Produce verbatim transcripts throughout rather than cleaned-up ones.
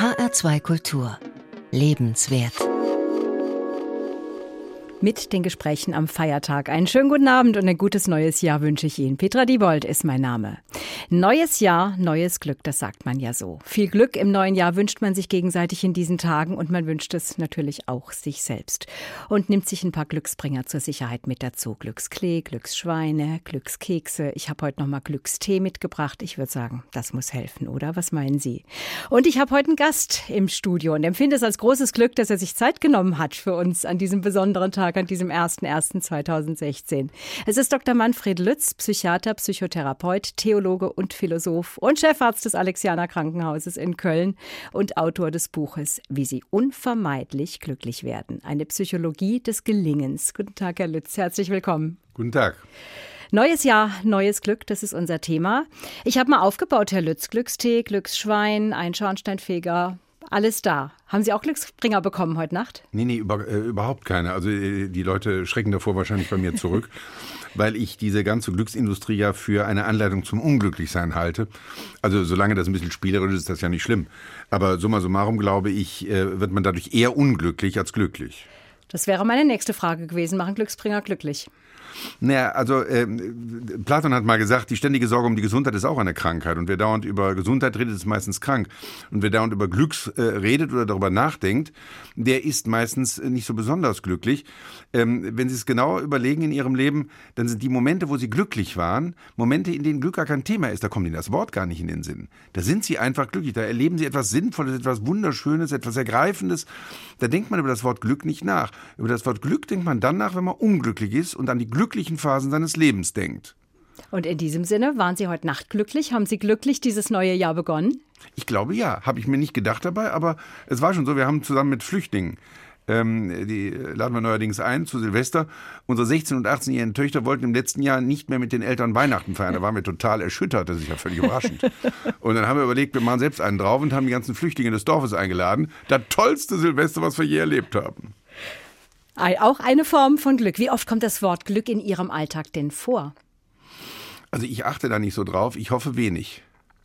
H R zwei Kultur. Lebenswert. Mit den Gesprächen am Feiertag. Einen schönen guten Abend und ein gutes neues Jahr wünsche ich Ihnen. Petra Diebold ist mein Name. Neues Jahr, neues Glück, das sagt man ja so. Viel Glück im neuen Jahr wünscht man sich gegenseitig in diesen Tagen und man wünscht es natürlich auch sich selbst. Und nimmt sich ein paar Glücksbringer zur Sicherheit mit dazu. Glücksklee, Glücksschweine, Glückskekse. Ich habe heute nochmal Glückstee mitgebracht. Ich würde sagen, das muss helfen, oder? Was meinen Sie? Und ich habe heute einen Gast im Studio und empfinde es als großes Glück, dass er sich Zeit genommen hat für uns an diesem besonderen Tag, an diesem ersten ersten zweitausendsechzehn. Es ist Doktor Manfred Lütz, Psychiater, Psychotherapeut, Theologe und Philosoph und Chefarzt des Alexianer Krankenhauses in Köln und Autor des Buches Wie Sie unvermeidlich glücklich werden. Eine Psychologie des Gelingens. Guten Tag, Herr Lütz. Herzlich willkommen. Guten Tag. Neues Jahr, neues Glück, das ist unser Thema. Ich habe mal aufgebaut, Herr Lütz. Glückstee, Glücksschwein, ein Schornsteinfeger. Alles da. Haben Sie auch Glücksbringer bekommen heute Nacht? Nee, nee, über, äh, überhaupt keine. Also äh, die Leute schrecken davor wahrscheinlich bei mir zurück, weil ich diese ganze Glücksindustrie ja für eine Anleitung zum Unglücklichsein halte. Also solange das ein bisschen spielerisch ist, ist das ja nicht schlimm. Aber summa summarum, glaube ich, äh, wird man dadurch eher unglücklich als glücklich. Das wäre meine nächste Frage gewesen. Machen Glücksbringer glücklich? Naja, also äh, Platon hat mal gesagt, die ständige Sorge um die Gesundheit ist auch eine Krankheit. Und wer dauernd über Gesundheit redet, ist meistens krank. Und wer dauernd über Glücks äh, redet oder darüber nachdenkt, der ist meistens nicht so besonders glücklich. Ähm, wenn Sie es genau überlegen in Ihrem Leben, dann sind die Momente, wo Sie glücklich waren, Momente, in denen Glück gar kein Thema ist. Da kommt Ihnen das Wort gar nicht in den Sinn. Da sind Sie einfach glücklich. Da erleben Sie etwas Sinnvolles, etwas Wunderschönes, etwas Ergreifendes. Da denkt man über das Wort Glück nicht nach. Über das Wort Glück denkt man dann nach, wenn man unglücklich ist und an die glücklichen Phasen seines Lebens denkt. Und in diesem Sinne, waren Sie heute Nacht glücklich? Haben Sie glücklich dieses neue Jahr begonnen? Ich glaube ja, habe ich mir nicht gedacht dabei, aber es war schon so, wir haben zusammen mit Flüchtlingen, ähm, die laden wir neuerdings ein zu Silvester, unsere sechzehn- und achtzehnjährigen Töchter wollten im letzten Jahr nicht mehr mit den Eltern Weihnachten feiern, da waren wir total erschüttert, das ist ja völlig überraschend. Und dann haben wir überlegt, wir machen selbst einen drauf und haben die ganzen Flüchtlinge des Dorfes eingeladen, das tollste Silvester, was wir je erlebt haben. Auch eine Form von Glück. Wie oft kommt das Wort Glück in Ihrem Alltag denn vor? Also ich achte da nicht so drauf, ich hoffe wenig.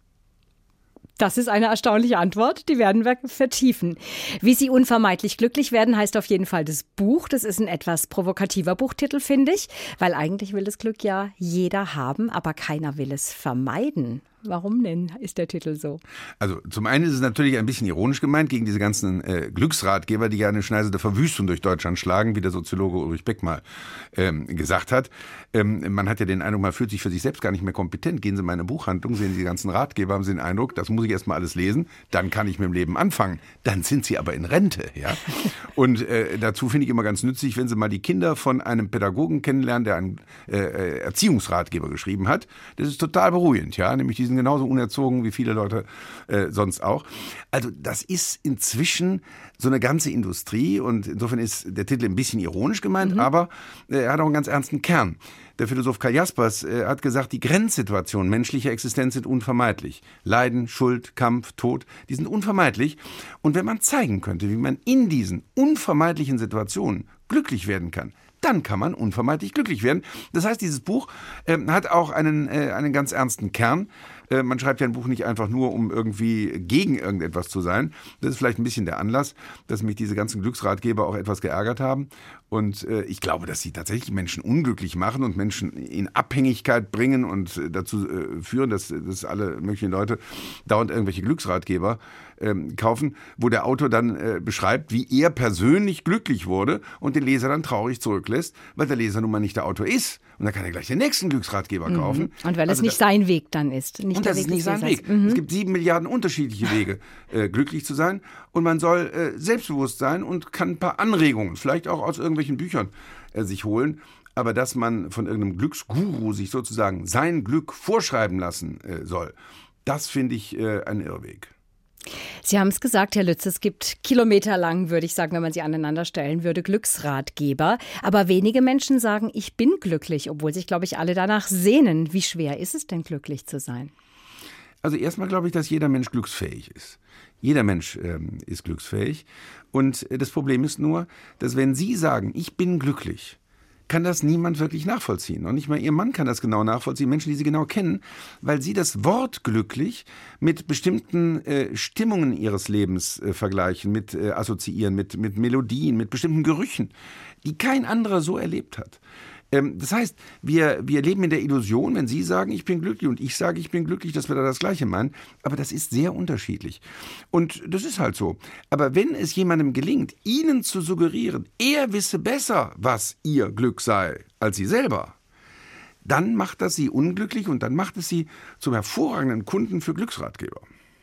Das ist eine erstaunliche Antwort, die werden wir vertiefen. Wie Sie unvermeidlich glücklich werden, heißt auf jeden Fall das Buch. Das ist ein etwas provokativer Buchtitel, finde ich, weil eigentlich will das Glück ja jeder haben, aber keiner will es vermeiden. Warum denn ist der Titel so? Also zum einen ist es natürlich ein bisschen ironisch gemeint gegen diese ganzen äh, Glücksratgeber, die ja eine Schneise der Verwüstung durch Deutschland schlagen, wie der Soziologe Ulrich Beck mal ähm, gesagt hat. Ähm, man hat ja den Eindruck, man fühlt sich für sich selbst gar nicht mehr kompetent. Gehen Sie in meine Buchhandlung, sehen Sie die ganzen Ratgeber, haben Sie den Eindruck, das muss ich erst mal alles lesen, dann kann ich mit dem Leben anfangen. Dann sind Sie aber in Rente. Ja? Und äh, dazu finde ich immer ganz nützlich, wenn Sie mal die Kinder von einem Pädagogen kennenlernen, der einen äh, Erziehungsratgeber geschrieben hat. Das ist total beruhigend, ja, nämlich die sind genauso unerzogen wie viele Leute äh, sonst auch. Also das ist inzwischen so eine ganze Industrie und insofern ist der Titel ein bisschen ironisch gemeint, mhm. aber äh, er hat auch einen ganz ernsten Kern. Der Philosoph Karl Jaspers äh, hat gesagt, die Grenzsituationen menschlicher Existenz sind unvermeidlich. Leiden, Schuld, Kampf, Tod, die sind unvermeidlich. Und wenn man zeigen könnte, wie man in diesen unvermeidlichen Situationen glücklich werden kann, dann kann man unvermeidlich glücklich werden. Das heißt, dieses Buch äh, hat auch einen, äh, einen ganz ernsten Kern. Äh, man schreibt ja ein Buch nicht einfach nur, um irgendwie gegen irgendetwas zu sein. Das ist vielleicht ein bisschen der Anlass, dass mich diese ganzen Glücksratgeber auch etwas geärgert haben. Und äh, ich glaube, dass sie tatsächlich Menschen unglücklich machen und Menschen in Abhängigkeit bringen und äh, dazu äh, führen, dass, dass alle möglichen Leute dauernd irgendwelche Glücksratgeber ähm, kaufen, wo der Autor dann äh, beschreibt, wie er persönlich glücklich wurde und den Leser dann traurig zurücklässt, weil der Leser nun mal nicht der Autor ist. Und dann kann er gleich den nächsten Glücksratgeber kaufen. Mhm. Und weil also es nicht da, sein Weg dann ist. Nicht und das ist nicht sein Weg. Mhm. Es gibt sieben Milliarden unterschiedliche Wege, äh, glücklich zu sein. Und man soll äh, selbstbewusst sein und kann ein paar Anregungen, vielleicht auch aus irgendwelchen Büchern, äh, sich holen. Aber dass man von irgendeinem Glücksguru sich sozusagen sein Glück vorschreiben lassen äh, soll, das finde ich äh, ein Irrweg. Sie haben es gesagt, Herr Lütz, es gibt kilometerlang, würde ich sagen, wenn man sie aneinander stellen würde, Glücksratgeber. Aber wenige Menschen sagen, ich bin glücklich, obwohl sich, glaube ich, alle danach sehnen. Wie schwer ist es denn, glücklich zu sein? Also erstmal glaube ich, dass jeder Mensch glücksfähig ist. Jeder Mensch ähm, ist glücksfähig. Und das Problem ist nur, dass wenn Sie sagen, ich bin glücklich, kann das niemand wirklich nachvollziehen. Und nicht mal ihr Mann kann das genau nachvollziehen, Menschen, die sie genau kennen, weil sie das Wort glücklich mit bestimmten äh, Stimmungen ihres Lebens äh, vergleichen, mit äh, assoziieren, mit, mit Melodien, mit bestimmten Gerüchen, die kein anderer so erlebt hat. Das heißt, wir, wir leben in der Illusion, wenn Sie sagen, ich bin glücklich und ich sage, ich bin glücklich, dass wir da das Gleiche meinen. Aber das ist sehr unterschiedlich. Und das ist halt so. Aber wenn es jemandem gelingt, Ihnen zu suggerieren, er wisse besser, was Ihr Glück sei, als Sie selber, dann macht das Sie unglücklich und dann macht es Sie zum hervorragenden Kunden für Glücksratgeber.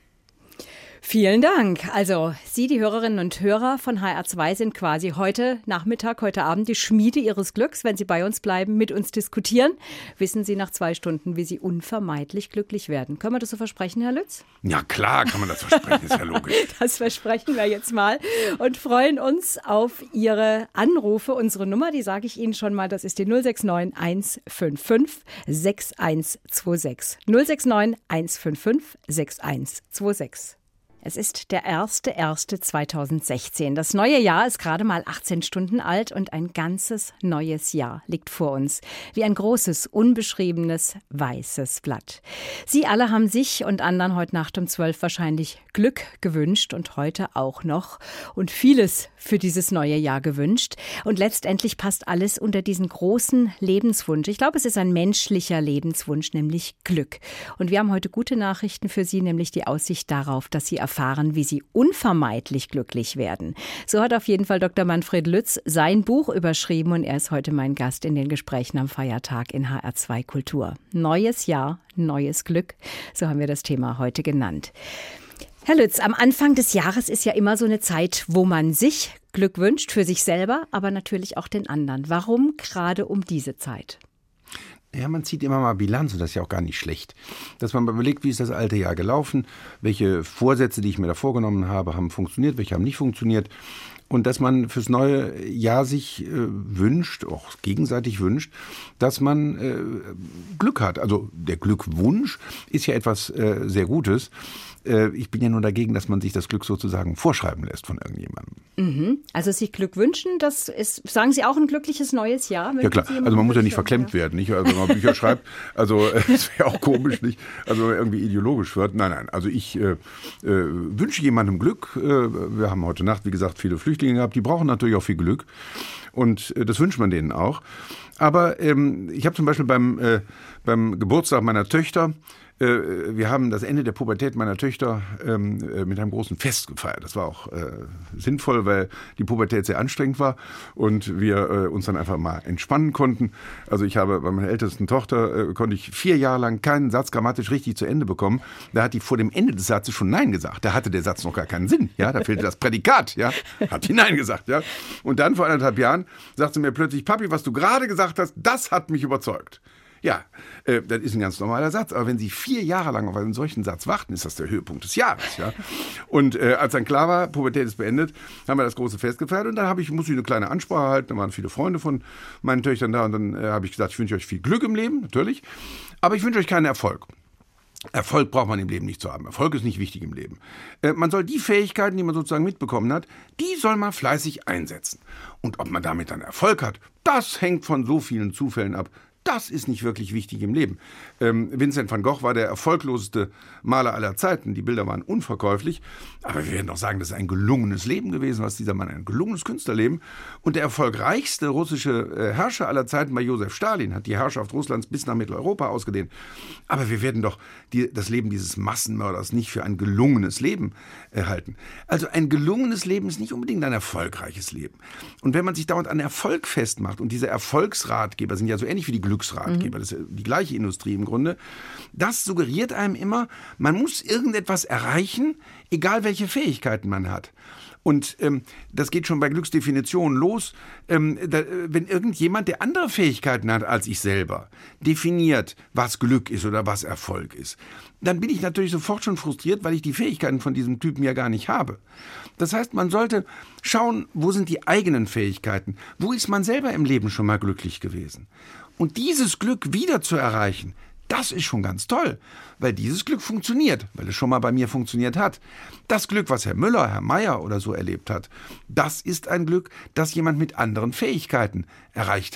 Vielen Dank. Also Sie, die Hörerinnen und Hörer von H R zwei, sind quasi heute Nachmittag, heute Abend die Schmiede Ihres Glücks. Wenn Sie bei uns bleiben, mit uns diskutieren, wissen Sie nach zwei Stunden, wie Sie unvermeidlich glücklich werden. Können wir das so versprechen, Herr Lütz? Ja, klar kann man das versprechen, ist ja logisch. Das versprechen wir jetzt mal und freuen uns auf Ihre Anrufe. Unsere Nummer, die sage ich Ihnen schon mal, das ist die null sechs neun eins fünf fünf sechs eins zwei sechs. null sechs neun eins fünf fünf sechs eins zwei sechs. Es ist der erste erste zweitausendsechzehn. Das neue Jahr ist gerade mal achtzehn Stunden alt und ein ganzes neues Jahr liegt vor uns. Wie ein großes, unbeschriebenes, weißes Blatt. Sie alle haben sich und anderen heute Nacht um zwölf wahrscheinlich Glück gewünscht und heute auch noch und vieles für dieses neue Jahr gewünscht. Und letztendlich passt alles unter diesen großen Lebenswunsch. Ich glaube, es ist ein menschlicher Lebenswunsch, nämlich Glück. Und wir haben heute gute Nachrichten für Sie, nämlich die Aussicht darauf, dass Sie erfahren, wie Sie unvermeidlich glücklich werden. So hat auf jeden Fall Doktor Manfred Lütz sein Buch überschrieben und er ist heute mein Gast in den Gesprächen am Feiertag in H R zwei Kultur. Neues Jahr, neues Glück, so haben wir das Thema heute genannt. Herr Lütz, am Anfang des Jahres ist ja immer so eine Zeit, wo man sich Glück wünscht, für sich selber, aber natürlich auch den anderen. Warum gerade um diese Zeit? Ja, man zieht immer mal Bilanz und das ist ja auch gar nicht schlecht. Dass man mal überlegt, wie ist das alte Jahr gelaufen, welche Vorsätze, die ich mir da vorgenommen habe, haben funktioniert, welche haben nicht funktioniert. Und dass man fürs neue Jahr sich äh, wünscht, auch gegenseitig wünscht, dass man äh, Glück hat. Also der Glückwunsch ist ja etwas äh, sehr Gutes. Äh, ich bin ja nur dagegen, dass man sich das Glück sozusagen vorschreiben lässt von irgendjemandem. Mhm. Also sich Glück wünschen, das ist, sagen Sie, auch ein glückliches neues Jahr? Ja klar, also man muss ja nicht verklemmt ja. werden, nicht? Also wenn man Bücher schreibt, also das wäre auch komisch, nicht? Also irgendwie ideologisch wird. Nein, nein, also ich äh, äh, wünsche jemandem Glück. Äh, wir haben heute Nacht, wie gesagt, viele Flüchtlinge gehabt, die brauchen natürlich auch viel Glück und äh, das wünscht man denen auch. Aber ähm, ich habe zum Beispiel beim, äh, beim Geburtstag meiner Töchter, wir haben das Ende der Pubertät meiner Töchter ähm, mit einem großen Fest gefeiert. Das war auch äh, sinnvoll, weil die Pubertät sehr anstrengend war und wir äh, uns dann einfach mal entspannen konnten. Also ich habe bei meiner ältesten Tochter, äh, konnte ich vier Jahre lang keinen Satz grammatisch richtig zu Ende bekommen. Da hat die vor dem Ende des Satzes schon Nein gesagt. Da hatte der Satz noch gar keinen Sinn. Ja, da fehlte das Prädikat. Ja, hat die Nein gesagt. Ja, und dann vor anderthalb Jahren sagte sie mir plötzlich, Papi, was du gerade gesagt hast, das hat mich überzeugt. Ja, äh, das ist ein ganz normaler Satz, aber wenn Sie vier Jahre lang auf einen solchen Satz warten, ist das der Höhepunkt des Jahres. Ja? Und äh, als dann klar war, Pubertät ist beendet, haben wir das große Fest gefeiert und dann habe ich, musste ich eine kleine Ansprache halten, da waren viele Freunde von meinen Töchtern da und dann äh, habe ich gesagt, ich wünsche euch viel Glück im Leben, natürlich, aber ich wünsche euch keinen Erfolg. Erfolg braucht man im Leben nicht zu haben. Erfolg ist nicht wichtig im Leben. Äh, man soll die Fähigkeiten, die man sozusagen mitbekommen hat, die soll man fleißig einsetzen. Und ob man damit dann Erfolg hat, das hängt von so vielen Zufällen ab. Das ist nicht wirklich wichtig im Leben. Ähm, Vincent van Gogh war der erfolgloseste Maler aller Zeiten. Die Bilder waren unverkäuflich. Aber wir werden doch sagen, das ist ein gelungenes Leben gewesen, was dieser Mann, ein gelungenes Künstlerleben. Und der erfolgreichste russische äh, Herrscher aller Zeiten war Josef Stalin, hat die Herrschaft Russlands bis nach Mitteleuropa ausgedehnt. Aber wir werden doch die, das Leben dieses Massenmörders nicht für ein gelungenes Leben äh, halten. Also ein gelungenes Leben ist nicht unbedingt ein erfolgreiches Leben. Und wenn man sich dauernd an Erfolg festmacht, und diese Erfolgsratgeber sind ja so ähnlich wie die Glücksratgeber, das ist die gleiche Industrie im Grunde, das suggeriert einem immer, man muss irgendetwas erreichen, egal welche Fähigkeiten man hat. Und ähm, das geht schon bei Glücksdefinitionen los. Ähm, da, wenn irgendjemand, der andere Fähigkeiten hat als ich selber, definiert, was Glück ist oder was Erfolg ist, dann bin ich natürlich sofort schon frustriert, weil ich die Fähigkeiten von diesem Typen ja gar nicht habe. Das heißt, man sollte schauen, wo sind die eigenen Fähigkeiten? Wo ist man selber im Leben schon mal glücklich gewesen? Und dieses Glück wieder zu erreichen, das ist schon ganz toll, weil dieses Glück funktioniert, weil es schon mal bei mir funktioniert hat. Das Glück, was Herr Müller, Herr Meier oder so erlebt hat, das ist ein Glück, das jemand mit anderen Fähigkeiten erreicht hat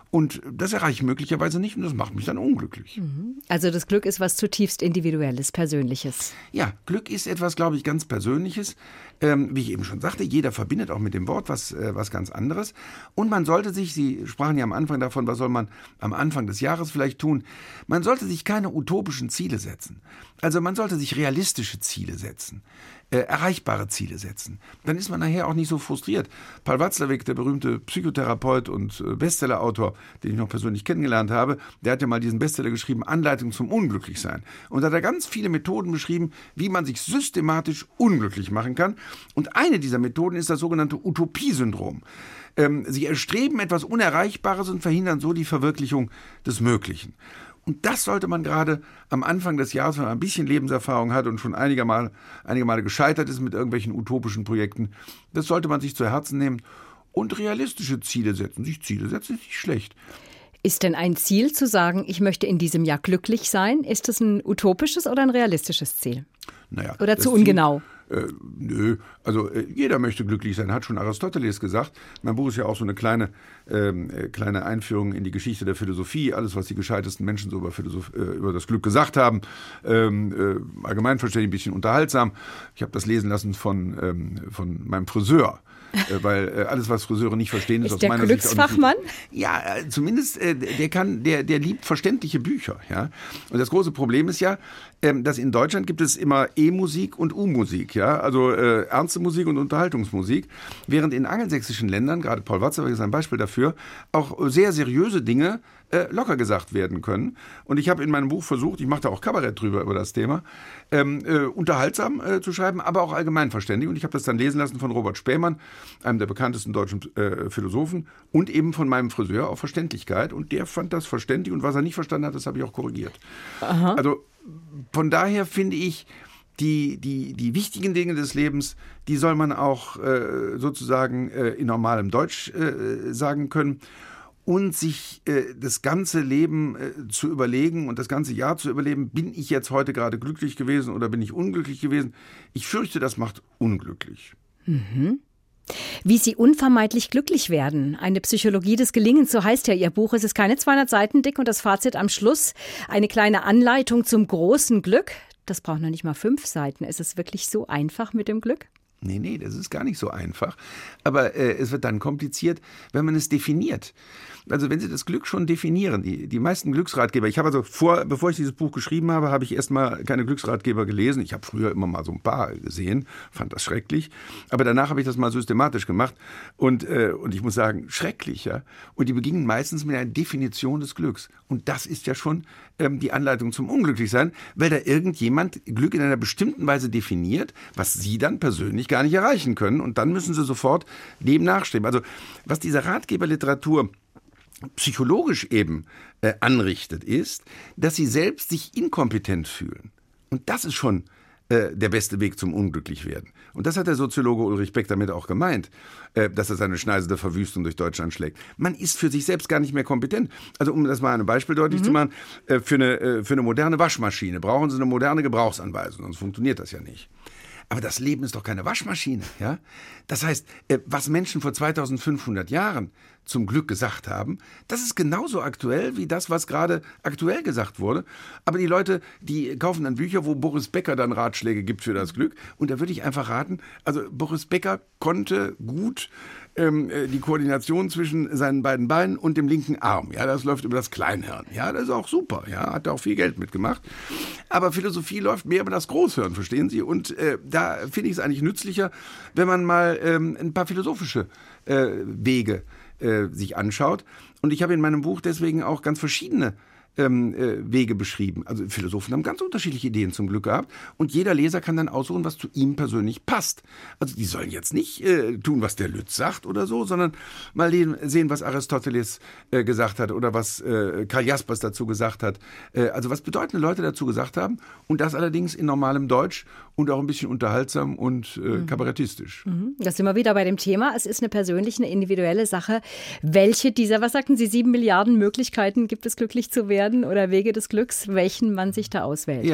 Und das erreiche ich möglicherweise nicht und das macht mich dann unglücklich. Also das Glück ist was zutiefst Individuelles, Persönliches. Ja, Glück ist etwas, glaube ich, ganz Persönliches. Ähm, wie ich eben schon sagte, jeder verbindet auch mit dem Wort was, äh, was ganz anderes. Und man sollte sich, Sie sprachen ja am Anfang davon, was soll man am Anfang des Jahres vielleicht tun? Man sollte sich keine utopischen Ziele setzen. Also man sollte sich realistische Ziele setzen. Äh, erreichbare Ziele setzen. Dann ist man nachher auch nicht so frustriert. Paul Watzlawick, der berühmte Psychotherapeut und äh, Bestsellerautor, den ich noch persönlich kennengelernt habe, der hat ja mal diesen Bestseller geschrieben, Anleitung zum Unglücklichsein. Und da hat er ganz viele Methoden beschrieben, wie man sich systematisch unglücklich machen kann. Und eine dieser Methoden ist das sogenannte Utopiesyndrom. Ähm, sie erstreben etwas Unerreichbares und verhindern so die Verwirklichung des Möglichen. Und das sollte man gerade am Anfang des Jahres, wenn man ein bisschen Lebenserfahrung hat und schon einige Mal, einige Male gescheitert ist mit irgendwelchen utopischen Projekten, das sollte man sich zu Herzen nehmen und realistische Ziele setzen. Sich Ziele setzen ist nicht schlecht. Ist denn ein Ziel zu sagen, ich möchte in diesem Jahr glücklich sein? Ist das ein utopisches oder ein realistisches Ziel? Naja, oder zu Ziel, ungenau? Äh, nö, also äh, jeder möchte glücklich sein, hat schon Aristoteles gesagt. Mein Buch ist ja auch so eine kleine, ähm, äh, kleine Einführung in die Geschichte der Philosophie, alles, was die gescheitesten Menschen so über, Philosoph- äh, über das Glück gesagt haben. Ähm, äh, allgemeinverständlich, ein bisschen unterhaltsam. Ich habe das lesen lassen von, ähm, von meinem Friseur. Äh, weil äh, alles, was Friseure nicht verstehen, ist, ist aus der meiner Glücksfachmann? Sicht auch nicht. Ja, äh, zumindest äh, der kann, der, der liebt verständliche Bücher. Ja? Und das große Problem ist ja, ähm, dass in Deutschland gibt es immer E-Musik und U-Musik, ja, also äh, ernste Musik und Unterhaltungsmusik, während in angelsächsischen Ländern, gerade Paul Watzlawick ist ein Beispiel dafür, auch sehr seriöse Dinge äh, locker gesagt werden können. Und ich habe in meinem Buch versucht, ich mache da auch Kabarett drüber über das Thema, ähm, äh, unterhaltsam äh, zu schreiben, aber auch allgemeinverständlich. Und ich habe das dann lesen lassen von Robert Spähmann, einem der bekanntesten deutschen äh, Philosophen, und eben von meinem Friseur auf Verständlichkeit. Und der fand das verständlich und was er nicht verstanden hat, das habe ich auch korrigiert. Aha. Also von daher finde ich, die, die, die wichtigen Dinge des Lebens, die soll man auch äh, sozusagen äh, in normalem Deutsch äh, sagen können. Und sich äh, das ganze Leben äh, zu überlegen und das ganze Jahr zu überleben, bin ich jetzt heute gerade glücklich gewesen oder bin ich unglücklich gewesen? Ich fürchte, das macht unglücklich. Mhm. Wie Sie unvermeidlich glücklich werden. Eine Psychologie des Gelingens, so heißt ja Ihr Buch. Es ist keine zweihundert Seiten dick und das Fazit am Schluss, eine kleine Anleitung zum großen Glück. Das braucht noch nicht mal fünf Seiten. Ist es wirklich so einfach mit dem Glück? Nee, nee, das ist gar nicht so einfach. Aber äh, es wird dann kompliziert, wenn man es definiert. Also wenn Sie das Glück schon definieren, die, die meisten Glücksratgeber, ich habe also vor, bevor ich dieses Buch geschrieben habe, habe ich erstmal keine Glücksratgeber gelesen. Ich habe früher immer mal so ein paar gesehen, fand das schrecklich. Aber danach habe ich das mal systematisch gemacht und, äh, und ich muss sagen, schrecklich. Ja? Und die beginnen meistens mit einer Definition des Glücks. Und das ist ja schon ähm, die Anleitung zum Unglücklichsein, weil da irgendjemand Glück in einer bestimmten Weise definiert, was Sie dann persönlich gar nicht erreichen können. Und dann müssen Sie sofort dem nachstreben. Also was diese Ratgeberliteratur psychologisch eben äh, anrichtet, ist, dass sie selbst sich inkompetent fühlen. Und das ist schon äh, der beste Weg zum Unglücklichwerden. Und das hat der Soziologe Ulrich Beck damit auch gemeint, äh, dass er seine Schneise der Verwüstung durch Deutschland schlägt. Man ist für sich selbst gar nicht mehr kompetent. Also um das mal an einem Beispiel deutlich mhm. zu machen, äh, für, eine, äh, für eine moderne Waschmaschine brauchen Sie eine moderne Gebrauchsanweisung, sonst funktioniert das ja nicht. Aber das Leben ist doch keine Waschmaschine, ja? Das heißt, was Menschen vor zweitausendfünfhundert Jahren zum Glück gesagt haben, das ist genauso aktuell wie das, was gerade aktuell gesagt wurde. Aber die Leute, die kaufen dann Bücher, wo Boris Becker dann Ratschläge gibt für das Glück. Und da würde ich einfach raten, also Boris Becker konnte gut ähm, die Koordination zwischen seinen beiden Beinen und dem linken Arm. Ja, das läuft über das Kleinhirn. Ja, das ist auch super. Ja, hat da auch viel Geld mitgemacht. Aber Philosophie läuft mehr über das Großhirn, verstehen Sie? Und äh, da finde ich es eigentlich nützlicher, wenn man mal ähm, ein paar philosophische äh, Wege äh, sich anschaut. Und ich habe in meinem Buch deswegen auch ganz verschiedene ähm, äh, Wege beschrieben. Also Philosophen haben ganz unterschiedliche Ideen zum Glück gehabt. Und jeder Leser kann dann aussuchen, was zu ihm persönlich passt. Also die sollen jetzt nicht äh, tun, was der Lütz sagt oder so, sondern mal sehen, was Aristoteles äh, gesagt hat oder was äh, Karl Jaspers dazu gesagt hat. Äh, also was bedeutende Leute dazu gesagt haben. Und das allerdings in normalem Deutsch und auch ein bisschen unterhaltsam und äh, mhm. kabarettistisch. Mhm. Das sind wir wieder bei dem Thema. Es ist eine persönliche, eine individuelle Sache. Welche dieser, was sagten Sie, sieben Milliarden Möglichkeiten gibt es, glücklich zu werden oder Wege des Glücks, welchen man sich da auswählt? Ja,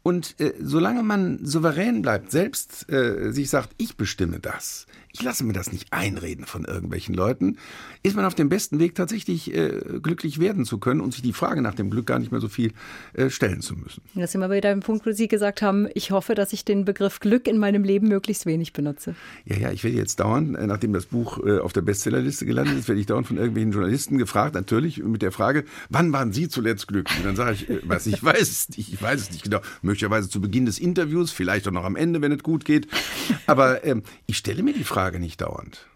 Und äh, solange man souverän bleibt, selbst äh, sich sagt, ich bestimme das, ich lasse mir das nicht einreden von irgendwelchen Leuten, ist man auf dem besten Weg, tatsächlich äh, glücklich werden zu können und sich die Frage nach dem Glück gar nicht mehr so viel äh, stellen zu müssen. Das sind wir wieder im Punkt, wo Sie gesagt haben, ich hoffe, dass ich den Begriff Glück in meinem Leben möglichst wenig benutze. Ja, ja, ich werde jetzt dauernd, äh, nachdem das Buch äh, auf der Bestsellerliste gelandet ist, werde ich dauernd von irgendwelchen Journalisten gefragt, natürlich mit der Frage, wann waren Sie zuletzt glücklich? Und dann sage ich, äh, was, ich weiß es nicht, ich weiß es nicht genau. Möglicherweise zu Beginn des Interviews, vielleicht auch noch am Ende, wenn es gut geht. Aber ähm, ich stelle mir die Frage nicht dauernd.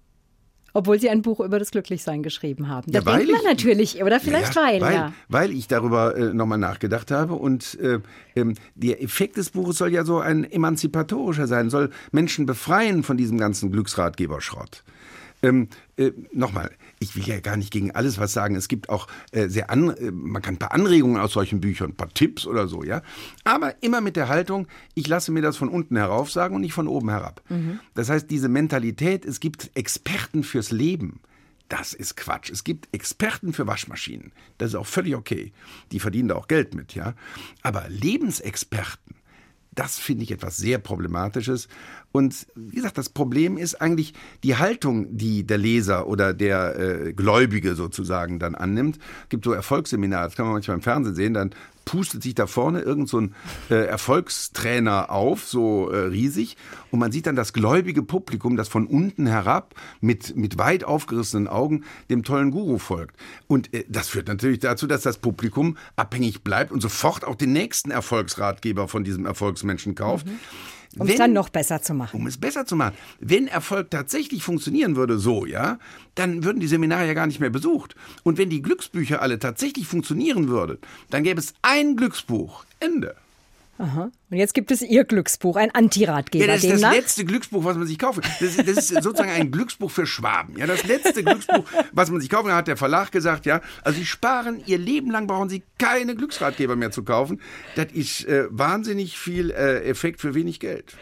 Obwohl Sie ein Buch über das Glücklichsein geschrieben haben. Da ja, weil denkt man ich, natürlich, oder vielleicht ja, weil, weil, ja. Weil ich darüber äh, nochmal nachgedacht habe und äh, ähm, der Effekt des Buches soll ja so ein emanzipatorischer sein, soll Menschen befreien von diesem ganzen Glücksratgeberschrott. Ähm, äh, nochmal, ich will ja gar nicht gegen alles was sagen. Es gibt auch äh, sehr an, äh, man kann ein paar Anregungen aus solchen Büchern, ein paar Tipps oder so, ja. Aber immer mit der Haltung, ich lasse mir das von unten herauf sagen und nicht von oben herab. Mhm. Das heißt, diese Mentalität, es gibt Experten fürs Leben. Das ist Quatsch. Es gibt Experten für Waschmaschinen. Das ist auch völlig okay. Die verdienen da auch Geld mit, ja. Aber Lebensexperten, das finde ich etwas sehr Problematisches. Und wie gesagt, das Problem ist eigentlich die Haltung, die der Leser oder der äh, Gläubige sozusagen dann annimmt. Es gibt so Erfolgsseminare, das kann man manchmal im Fernsehen sehen, dann pustet sich da vorne irgend so ein äh, Erfolgstrainer auf, so äh, riesig, und man sieht dann das gläubige Publikum, das von unten herab mit, mit weit aufgerissenen Augen dem tollen Guru folgt. Und äh, das führt natürlich dazu, dass das Publikum abhängig bleibt und sofort auch den nächsten Erfolgsratgeber von diesem Erfolgsmenschen kauft. Mhm. Um Wenn, es dann noch besser zu machen. Um es besser zu machen. Wenn Erfolg tatsächlich funktionieren würde, so, ja, dann würden die Seminare ja gar nicht mehr besucht. Und wenn die Glücksbücher alle tatsächlich funktionieren würden, dann gäbe es ein Glücksbuch. Ende. Aha. Und jetzt gibt es Ihr Glücksbuch, ein Antiratgeber. Ja, das ist demnach? das letzte Glücksbuch, was man sich kaufen kann. Das, das ist sozusagen ein Glücksbuch für Schwaben. Ja, das letzte Glücksbuch, was man sich kaufen kann, hat der Verlag gesagt. Ja, also Sie sparen Ihr Leben lang, brauchen Sie keine Glücksratgeber mehr zu kaufen. Das ist äh, wahnsinnig viel äh, Effekt für wenig Geld.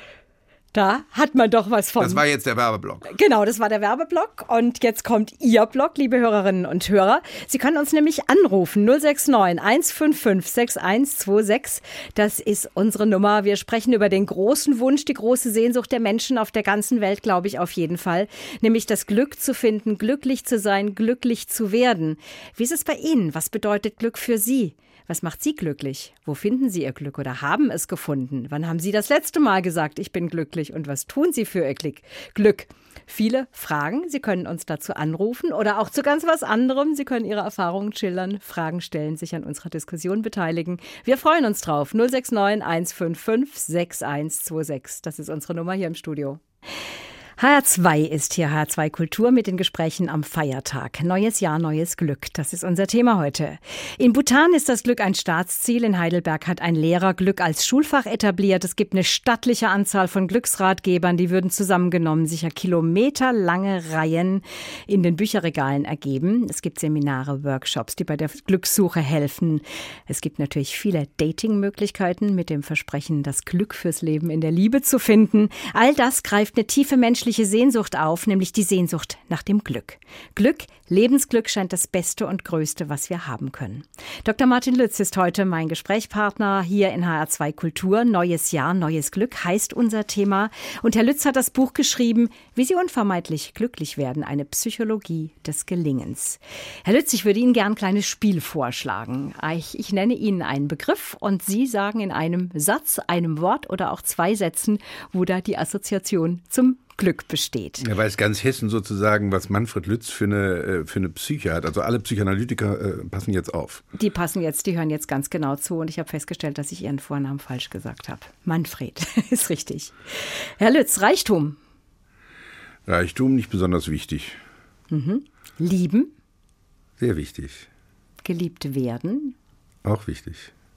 Da hat man doch was von. Das war jetzt der Werbeblock. Genau, das war der Werbeblock. Und jetzt kommt Ihr Block, liebe Hörerinnen und Hörer. Sie können uns nämlich anrufen. null sechs neun eins fünf fünf sechs eins zwei sechs. Das ist unsere Nummer. Wir sprechen über den großen Wunsch, die große Sehnsucht der Menschen auf der ganzen Welt, glaube ich, auf jeden Fall. Nämlich das Glück zu finden, glücklich zu sein, glücklich zu werden. Wie ist es bei Ihnen? Was bedeutet Glück für Sie? Was macht Sie glücklich? Wo finden Sie Ihr Glück oder haben es gefunden? Wann haben Sie das letzte Mal gesagt, ich bin glücklich? Und was tun Sie für Ihr Glück? Viele Fragen. Sie können uns dazu anrufen oder auch zu ganz was anderem. Sie können Ihre Erfahrungen schildern, Fragen stellen, sich an unserer Diskussion beteiligen. Wir freuen uns drauf. null sechs neun eins fünf fünf sechs eins zwei sechs. Das ist unsere Nummer hier im Studio. H R zwei ist hier, H R zwei Kultur mit den Gesprächen am Feiertag. Neues Jahr, neues Glück, das ist unser Thema heute. In Bhutan ist das Glück ein Staatsziel. In Heidelberg hat ein Lehrer Glück als Schulfach etabliert. Es gibt eine stattliche Anzahl von Glücksratgebern, die würden zusammengenommen sicher kilometerlange Reihen in den Bücherregalen ergeben. Es gibt Seminare, Workshops, die bei der Glückssuche helfen. Es gibt natürlich viele Datingmöglichkeiten mit dem Versprechen, das Glück fürs Leben in der Liebe zu finden. All das greift eine tiefe menschliche Sehnsucht auf, nämlich die Sehnsucht nach dem Glück. Glück, Lebensglück scheint das Beste und Größte, was wir haben können. Doktor Martin Lütz ist heute mein Gesprächspartner hier in H R zwei Kultur. Neues Jahr, neues Glück heißt unser Thema. Und Herr Lütz hat das Buch geschrieben, wie Sie unvermeidlich glücklich werden, eine Psychologie des Gelingens. Herr Lütz, ich würde Ihnen gern ein kleines Spiel vorschlagen. Ich, ich nenne Ihnen einen Begriff und Sie sagen in einem Satz, einem Wort oder auch zwei Sätzen, wo da die Assoziation zum Glück besteht. Ja, weiß ganz Hessen sozusagen, was Manfred Lütz für eine, für eine Psyche hat. Also alle Psychoanalytiker äh, passen jetzt auf. Die passen jetzt, die hören jetzt ganz genau zu und ich habe festgestellt, dass ich Ihren Vornamen falsch gesagt habe. Manfred, ist richtig. Herr Lütz, Reichtum. Reichtum nicht besonders wichtig. Mhm. Lieben. Sehr wichtig. Geliebt werden. Auch wichtig.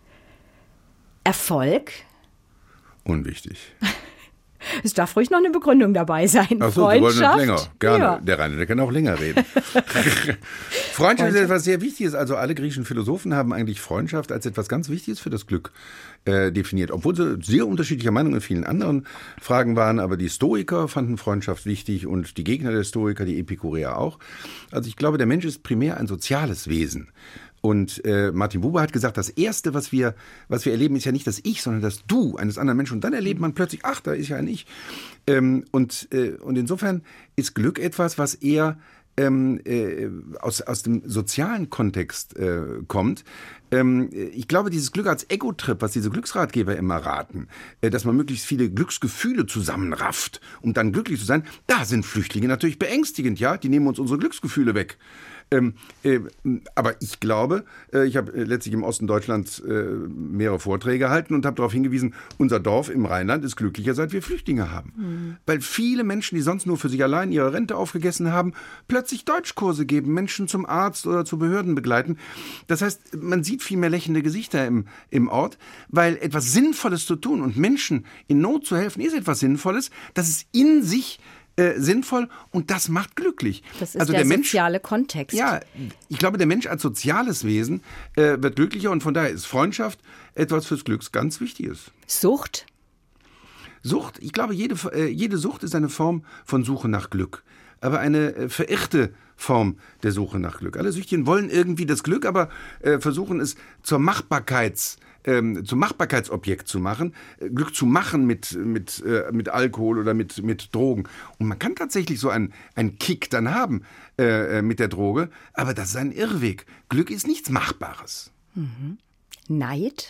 Erfolg. Unwichtig. Es darf ruhig noch eine Begründung dabei sein. Ach so, Freundschaft. wir wollen länger. Gerne. Ja. Der Rainer, der kann auch länger reden. Freundschaft, Freundschaft ist etwas sehr Wichtiges. Also alle griechischen Philosophen haben eigentlich Freundschaft als etwas ganz Wichtiges für das Glück äh, definiert. Obwohl sie sehr unterschiedlicher Meinung in vielen anderen Fragen waren. Aber die Stoiker fanden Freundschaft wichtig und die Gegner der Stoiker, die Epikureer auch. Also ich glaube, der Mensch ist primär ein soziales Wesen. Und äh, Martin Buber hat gesagt, das Erste, was wir, was wir erleben, ist ja nicht das Ich, sondern das Du eines anderen Menschen. Und dann erlebt man plötzlich, ach, da ist ja ein Ich. Ähm, und, äh, und insofern ist Glück etwas, was eher ähm, äh, aus, aus dem sozialen Kontext äh, kommt. Ähm, ich glaube, dieses Glück als Ego-Trip, was diese Glücksratgeber immer raten, äh, dass man möglichst viele Glücksgefühle zusammenrafft, um dann glücklich zu sein, da sind Flüchtlinge natürlich beängstigend, ja, die nehmen uns unsere Glücksgefühle weg. Ähm, äh, aber ich glaube, äh, ich habe äh, letztlich im Osten Deutschlands äh, mehrere Vorträge gehalten und habe darauf hingewiesen, unser Dorf im Rheinland ist glücklicher, seit wir Flüchtlinge haben. Mhm. Weil viele Menschen, die sonst nur für sich allein ihre Rente aufgegessen haben, plötzlich Deutschkurse geben, Menschen zum Arzt oder zu Behörden begleiten. Das heißt, man sieht viel mehr lächelnde Gesichter im, im Ort, weil etwas Sinnvolles zu tun und Menschen in Not zu helfen, ist etwas Sinnvolles, das ist in sich Äh, sinnvoll und das macht glücklich. Das ist also der, der Mensch, soziale Kontext. Ja, ich glaube, der Mensch als soziales Wesen äh, wird glücklicher und von daher ist Freundschaft etwas fürs Glück ganz Wichtiges. Sucht? Sucht, ich glaube, jede, äh, jede Sucht ist eine Form von Suche nach Glück, aber eine äh, verirrte Form der Suche nach Glück. Alle Süchtigen wollen irgendwie das Glück, aber äh, versuchen es zur Machbarkeits Ähm, zum Machbarkeitsobjekt zu machen, äh, Glück zu machen mit, mit, äh, mit Alkohol oder mit, mit Drogen. Und man kann tatsächlich so einen, einen Kick dann haben äh, mit der Droge, aber das ist ein Irrweg. Glück ist nichts Machbares. Mhm. Neid?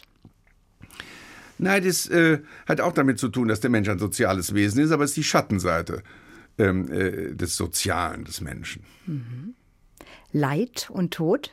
Neid ist, äh, hat auch damit zu tun, dass der Mensch ein soziales Wesen ist, aber es ist die Schattenseite ähm, äh, des Sozialen des Menschen. Mhm. Leid und Tod?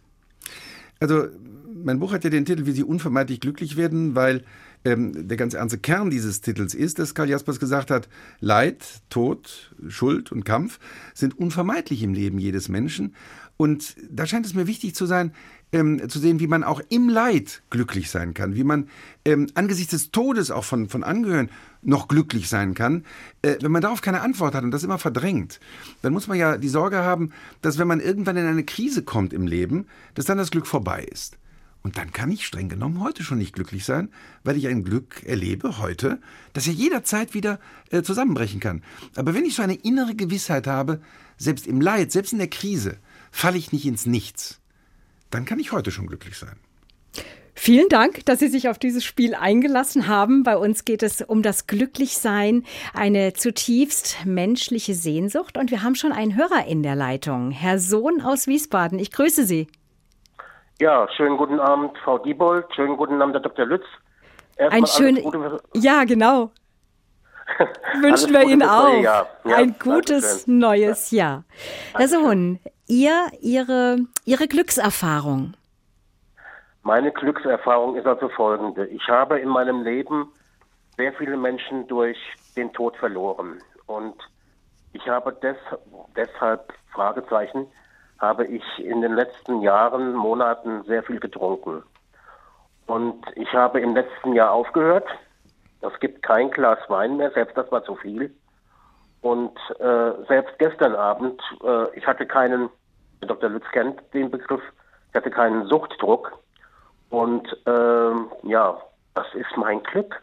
Also, mein Buch hat ja den Titel, wie Sie unvermeidlich glücklich werden, weil ähm, der ganz ernste Kern dieses Titels ist, dass Karl Jaspers gesagt hat, Leid, Tod, Schuld und Kampf sind unvermeidlich im Leben jedes Menschen. Und da scheint es mir wichtig zu sein, ähm, zu sehen, wie man auch im Leid glücklich sein kann, wie man ähm, angesichts des Todes auch von, von Angehörigen noch glücklich sein kann. Äh, wenn man darauf keine Antwort hat und das immer verdrängt, dann muss man ja die Sorge haben, dass wenn man irgendwann in eine Krise kommt im Leben, dass dann das Glück vorbei ist. Und dann kann ich streng genommen heute schon nicht glücklich sein, weil ich ein Glück erlebe heute, das ja jederzeit wieder äh, zusammenbrechen kann. Aber wenn ich so eine innere Gewissheit habe, selbst im Leid, selbst in der Krise, falle ich nicht ins Nichts, dann kann ich heute schon glücklich sein. Vielen Dank, dass Sie sich auf dieses Spiel eingelassen haben. Bei uns geht es um das Glücklichsein, eine zutiefst menschliche Sehnsucht. Und wir haben schon einen Hörer in der Leitung, Herr Sohn aus Wiesbaden. Ich grüße Sie. Ja, schönen guten Abend, Frau Diebold. Schönen guten Abend, Herr Doktor Lütz. Erstmal ein schönes, ja, genau. Wünschen wir Ihnen auch ja, ein gutes neues Jahr. Herr Sohn, ihr, Ihre, Ihre Glückserfahrung. Meine Glückserfahrung ist also folgende. Ich habe in meinem Leben sehr viele Menschen durch den Tod verloren. Und ich habe des, deshalb, Fragezeichen, habe ich in den letzten Jahren, Monaten sehr viel getrunken. Und ich habe im letzten Jahr aufgehört. Es gibt kein Glas Wein mehr, selbst das war zu viel. Und äh, selbst gestern Abend, äh, ich hatte keinen, Doktor Lütz kennt den Begriff, ich hatte keinen Suchtdruck. Und äh, ja, das ist mein Glück.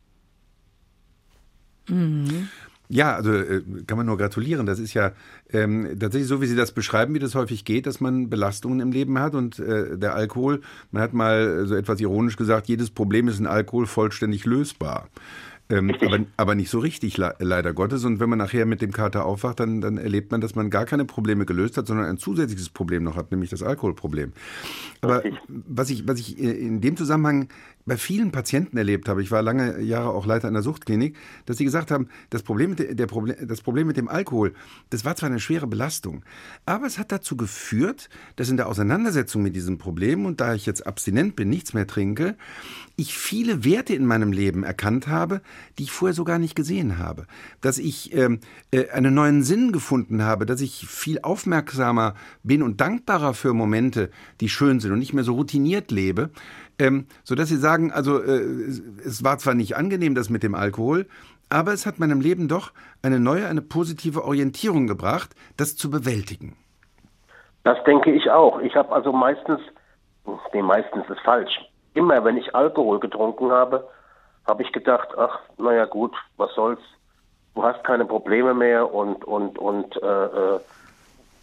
Mhm. Ja, also äh, kann man nur gratulieren. Das ist ja ähm, tatsächlich so, wie Sie das beschreiben, wie das häufig geht, dass man Belastungen im Leben hat und äh, der Alkohol, man hat mal so etwas ironisch gesagt, jedes Problem ist in Alkohol vollständig lösbar. Ähm, aber, aber nicht so richtig, le- leider Gottes. Und wenn man nachher mit dem Kater aufwacht, dann, dann erlebt man, dass man gar keine Probleme gelöst hat, sondern ein zusätzliches Problem noch hat, nämlich das Alkoholproblem. Aber was ich, was ich in dem Zusammenhang bei vielen Patienten erlebt habe, ich war lange Jahre auch Leiter einer Suchtklinik, dass sie gesagt haben, das Problem mit, der, der Problem, das Problem mit dem Alkohol, das war zwar eine schwere Belastung, aber es hat dazu geführt, dass in der Auseinandersetzung mit diesem Problem, und da ich jetzt abstinent bin, nichts mehr trinke, ich viele Werte in meinem Leben erkannt habe, die ich vorher so gar nicht gesehen habe. Dass ich ähm, äh, einen neuen Sinn gefunden habe, dass ich viel aufmerksamer bin und dankbarer für Momente, die schön sind und nicht mehr so routiniert lebe. Ähm, sodass Sie sagen, also äh, es war zwar nicht angenehm, das mit dem Alkohol, aber es hat meinem Leben doch eine neue, eine positive Orientierung gebracht, das zu bewältigen. Das denke ich auch. Ich habe also meistens, nee, meistens ist falsch, immer wenn ich Alkohol getrunken habe, habe ich gedacht, ach, naja gut, was soll's, du hast keine Probleme mehr und, und, und, äh,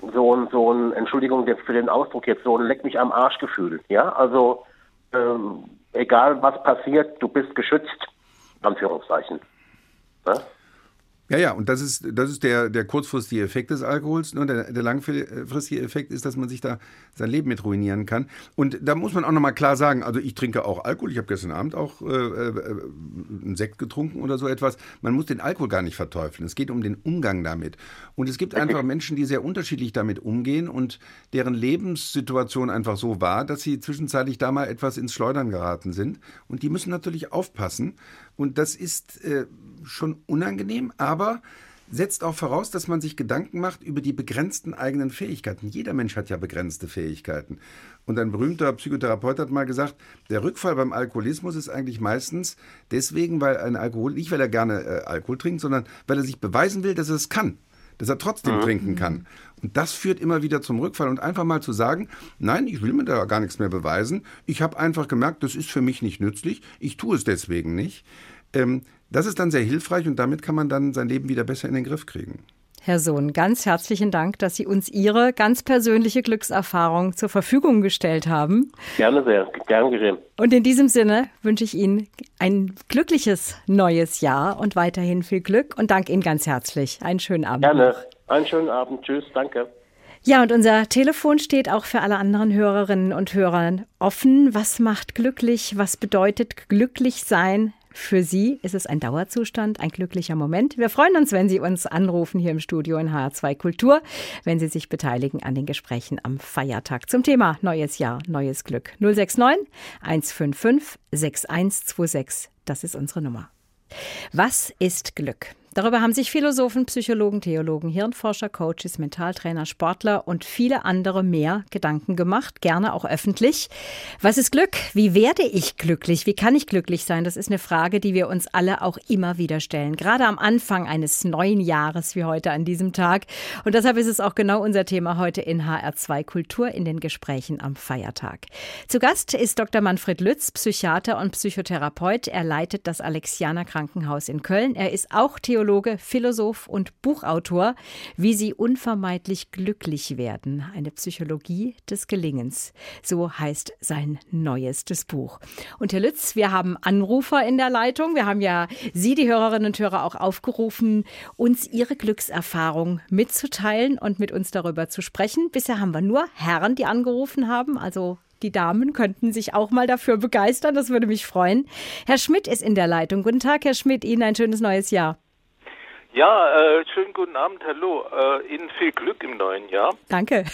so ein, so ein, Entschuldigung für den Ausdruck jetzt, so ein Leck mich am Arsch-Gefühl. Ja, also ähm, egal was passiert, du bist geschützt, Anführungszeichen. Ja? Ja, ja, und das ist, das ist der, der kurzfristige Effekt des Alkohols. Und der, der langfristige Effekt ist, dass man sich da sein Leben mit ruinieren kann. Und da muss man auch nochmal klar sagen, also ich trinke auch Alkohol. Ich habe gestern Abend auch äh, äh, einen Sekt getrunken oder so etwas. Man muss den Alkohol gar nicht verteufeln. Es geht um den Umgang damit. Und es gibt einfach Menschen, die sehr unterschiedlich damit umgehen und deren Lebenssituation einfach so war, dass sie zwischenzeitlich da mal etwas ins Schleudern geraten sind. Und die müssen natürlich aufpassen. Und das ist äh, schon unangenehm, aber setzt auch voraus, dass man sich Gedanken macht über die begrenzten eigenen Fähigkeiten. Jeder Mensch hat ja begrenzte Fähigkeiten. Und ein berühmter Psychotherapeut hat mal gesagt, der Rückfall beim Alkoholismus ist eigentlich meistens deswegen, weil ein Alkohol, nicht weil er gerne äh, Alkohol trinkt, sondern weil er sich beweisen will, dass er es kann, dass er trotzdem mhm. trinken kann. Und das führt immer wieder zum Rückfall. Und einfach mal zu sagen, nein, ich will mir da gar nichts mehr beweisen. Ich habe einfach gemerkt, das ist für mich nicht nützlich. Ich tue es deswegen nicht. Ähm, das ist dann sehr hilfreich und damit kann man dann sein Leben wieder besser in den Griff kriegen. Herr Sohn, ganz herzlichen Dank, dass Sie uns Ihre ganz persönliche Glückserfahrung zur Verfügung gestellt haben. Gerne sehr, gern geschehen. Und in diesem Sinne wünsche ich Ihnen ein glückliches neues Jahr und weiterhin viel Glück und danke Ihnen ganz herzlich. Einen schönen Abend. Gerne. Einen schönen Abend. Tschüss. Danke. Ja, und unser Telefon steht auch für alle anderen Hörerinnen und Hörer offen. Was macht glücklich? Was bedeutet glücklich sein? Für Sie ist es ein Dauerzustand, ein glücklicher Moment. Wir freuen uns, wenn Sie uns anrufen hier im Studio in H R zwei Kultur, wenn Sie sich beteiligen an den Gesprächen am Feiertag zum Thema Neues Jahr, neues Glück. null sechs neun, eins fünf fünf, sechs eins zwei sechs, das ist unsere Nummer. Was ist Glück? Darüber haben sich Philosophen, Psychologen, Theologen, Hirnforscher, Coaches, Mentaltrainer, Sportler und viele andere mehr Gedanken gemacht, gerne auch öffentlich. Was ist Glück? Wie werde ich glücklich? Wie kann ich glücklich sein? Das ist eine Frage, die wir uns alle auch immer wieder stellen, gerade am Anfang eines neuen Jahres wie heute an diesem Tag. Und deshalb ist es auch genau unser Thema heute in H R zwei Kultur in den Gesprächen am Feiertag. Zu Gast ist Doktor Manfred Lütz, Psychiater und Psychotherapeut. Er leitet das Alexianer Krankenhaus in Köln. Er ist auch Theologe, Philosoph und Buchautor, wie Sie unvermeidlich glücklich werden. Eine Psychologie des Gelingens. So heißt sein neuestes Buch. Und Herr Lütz, wir haben Anrufer in der Leitung. Wir haben ja Sie, die Hörerinnen und Hörer, auch aufgerufen, uns Ihre Glückserfahrung mitzuteilen und mit uns darüber zu sprechen. Bisher haben wir nur Herren, die angerufen haben, also die Damen könnten sich auch mal dafür begeistern. Das würde mich freuen. Herr Schmidt ist in der Leitung. Guten Tag, Herr Schmidt. Ihnen ein schönes neues Jahr. Ja, äh, schönen guten Abend, hallo. Äh, Ihnen viel Glück im neuen Jahr. Danke.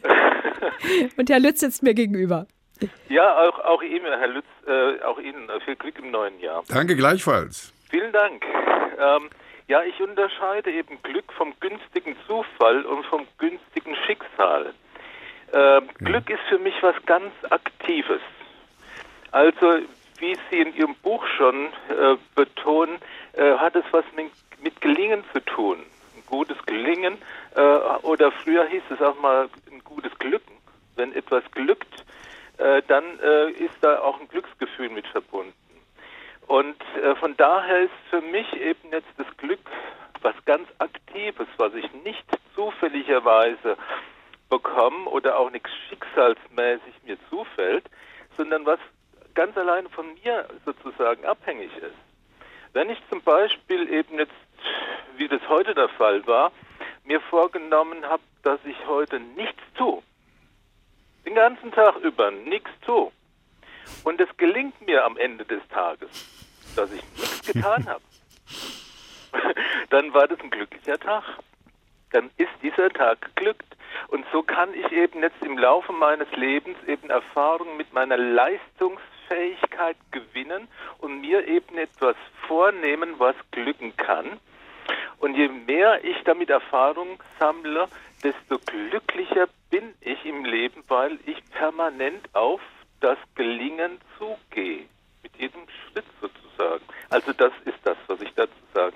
Und Herr Lütz sitzt mir gegenüber. Ja, auch, auch Ihnen, Herr Lütz, äh, auch Ihnen viel Glück im neuen Jahr. Danke gleichfalls. Vielen Dank. Ähm, ja, ich unterscheide eben Glück vom günstigen Zufall und vom günstigen Schicksal. Äh, ja. Glück ist für mich was ganz Aktives. Also, wie Sie in Ihrem Buch schon äh, betonen, äh, hat es was mit mit Gelingen zu tun. Ein gutes Gelingen äh, oder früher hieß es auch mal ein gutes Glücken. Wenn etwas glückt, äh, dann äh, ist da auch ein Glücksgefühl mit verbunden. Und äh, von daher ist für mich eben jetzt das Glück was ganz Aktives, was ich nicht zufälligerweise bekomme oder auch nichts schicksalsmäßig mir zufällt, sondern was ganz alleine von mir sozusagen abhängig ist. Wenn ich zum Beispiel eben jetzt, wie das heute der Fall war, mir vorgenommen habe, dass ich heute nichts tue, den ganzen Tag über nichts tue, und es gelingt mir am Ende des Tages, dass ich nichts getan habe, dann war das ein glücklicher Tag. Dann ist dieser Tag geglückt. Und so kann ich eben jetzt im Laufe meines Lebens eben Erfahrungen mit meiner Leistungsfähigkeit gewinnen und mir eben etwas vornehmen, was glücken kann. Und je mehr ich damit Erfahrung sammle, desto glücklicher bin ich im Leben, weil ich permanent auf das Gelingen zugehe. Mit jedem Schritt sozusagen. Also das ist das, was ich dazu sagen wollte.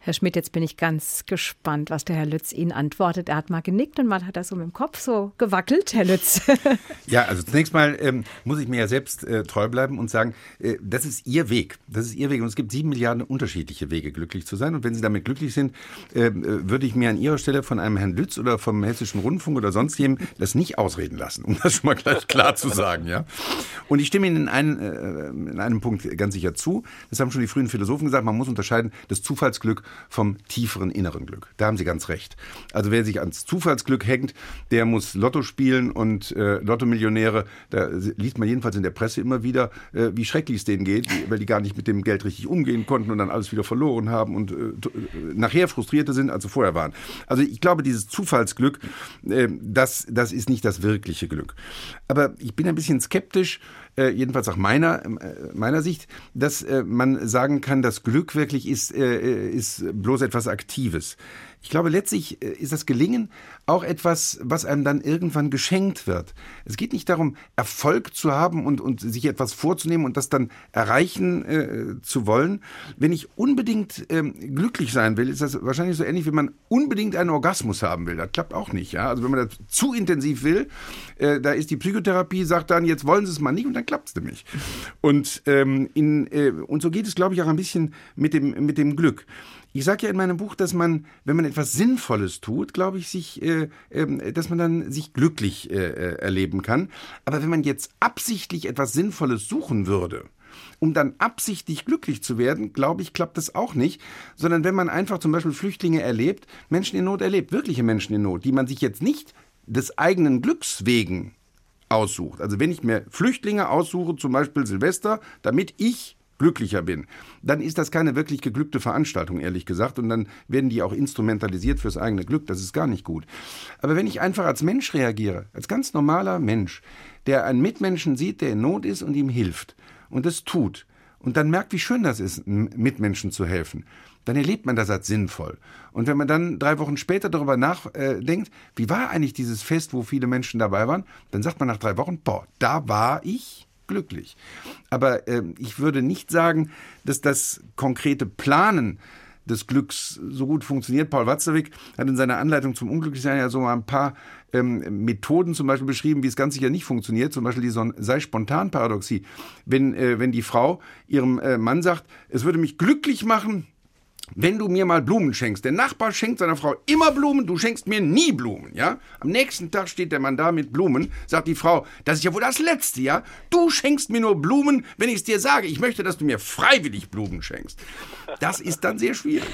Herr Schmidt, jetzt bin ich ganz gespannt, was der Herr Lütz Ihnen antwortet. Er hat mal genickt und mal hat er so mit dem Kopf so gewackelt, Herr Lütz. Ja, also zunächst mal ähm, muss ich mir ja selbst äh, treu bleiben und sagen, äh, das ist Ihr Weg. Das ist Ihr Weg und es gibt sieben Milliarden unterschiedliche Wege, glücklich zu sein. Und wenn Sie damit glücklich sind, äh, würde ich mir an Ihrer Stelle von einem Herrn Lütz oder vom Hessischen Rundfunk oder sonst jemandem das nicht ausreden lassen, um das schon mal gleich klar zu sagen. Ja? Und ich stimme Ihnen in, einen, äh, in einem Punkt ganz sicher zu. Das haben schon die frühen Philosophen gesagt, man muss unterscheiden, das Zufallsglück vom tieferen inneren Glück. Da haben Sie ganz recht. Also wer sich ans Zufallsglück hängt, der muss Lotto spielen und äh, Lottomillionäre, da liest man jedenfalls in der Presse immer wieder, äh, wie schrecklich es denen geht, weil die gar nicht mit dem Geld richtig umgehen konnten und dann alles wieder verloren haben und äh, nachher frustrierter sind, als sie vorher waren. Also ich glaube, dieses Zufallsglück, äh, das, das ist nicht das wirkliche Glück. Aber ich bin ein bisschen skeptisch, äh, jedenfalls nach meiner, äh, meiner Sicht, dass äh, man sagen kann, dass Glück wirklich ist, äh, ist bloß etwas Aktives. Ich glaube, letztlich ist das Gelingen auch etwas, was einem dann irgendwann geschenkt wird. Es geht nicht darum, Erfolg zu haben und, und sich etwas vorzunehmen und das dann erreichen äh, zu wollen. Wenn ich unbedingt ähm, glücklich sein will, ist das wahrscheinlich so ähnlich, wie man unbedingt einen Orgasmus haben will. Das klappt auch nicht. Ja? Also wenn man das zu intensiv will, äh, da ist die Psychotherapie, sagt dann, jetzt wollen Sie es mal nicht und dann klappt es nämlich. Und, ähm, in, äh, und so geht es, glaube ich, auch ein bisschen mit dem, mit dem Glück. Ich sage ja in meinem Buch, dass man, wenn man etwas Sinnvolles tut, glaube ich, sich, äh, äh, dass man dann sich glücklich äh, erleben kann. Aber wenn man jetzt absichtlich etwas Sinnvolles suchen würde, um dann absichtlich glücklich zu werden, glaube ich, klappt das auch nicht. Sondern wenn man einfach zum Beispiel Flüchtlinge erlebt, Menschen in Not erlebt, wirkliche Menschen in Not, die man sich jetzt nicht des eigenen Glücks wegen aussucht. Also wenn ich mir Flüchtlinge aussuche, zum Beispiel Silvester, damit ich glücklicher bin, dann ist das keine wirklich geglückte Veranstaltung, ehrlich gesagt. Und dann werden die auch instrumentalisiert fürs eigene Glück. Das ist gar nicht gut. Aber wenn ich einfach als Mensch reagiere, als ganz normaler Mensch, der einen Mitmenschen sieht, der in Not ist und ihm hilft und das tut und dann merkt, wie schön das ist, Mitmenschen zu helfen, dann erlebt man das als sinnvoll. Und wenn man dann drei Wochen später darüber nachdenkt, wie war eigentlich dieses Fest, wo viele Menschen dabei waren, dann sagt man nach drei Wochen, boah, da war ich glücklich. Aber äh, ich würde nicht sagen, dass das konkrete Planen des Glücks so gut funktioniert. Paul Watzlawick hat in seiner Anleitung zum Unglücklichsein ja so mal ein paar ähm, Methoden zum Beispiel beschrieben, wie es ganz sicher nicht funktioniert. Zum Beispiel die Sei-Spontan-Paradoxie. Wenn, äh, wenn die Frau ihrem äh, Mann sagt, es würde mich glücklich machen, wenn du mir mal Blumen schenkst. Der Nachbar schenkt seiner Frau immer Blumen, du schenkst mir nie Blumen, ja? Am nächsten Tag steht der Mann da mit Blumen, sagt die Frau, das ist ja wohl das Letzte, ja? Du schenkst mir nur Blumen, wenn ich es dir sage. Ich möchte, dass du mir freiwillig Blumen schenkst. Das ist dann sehr schwierig.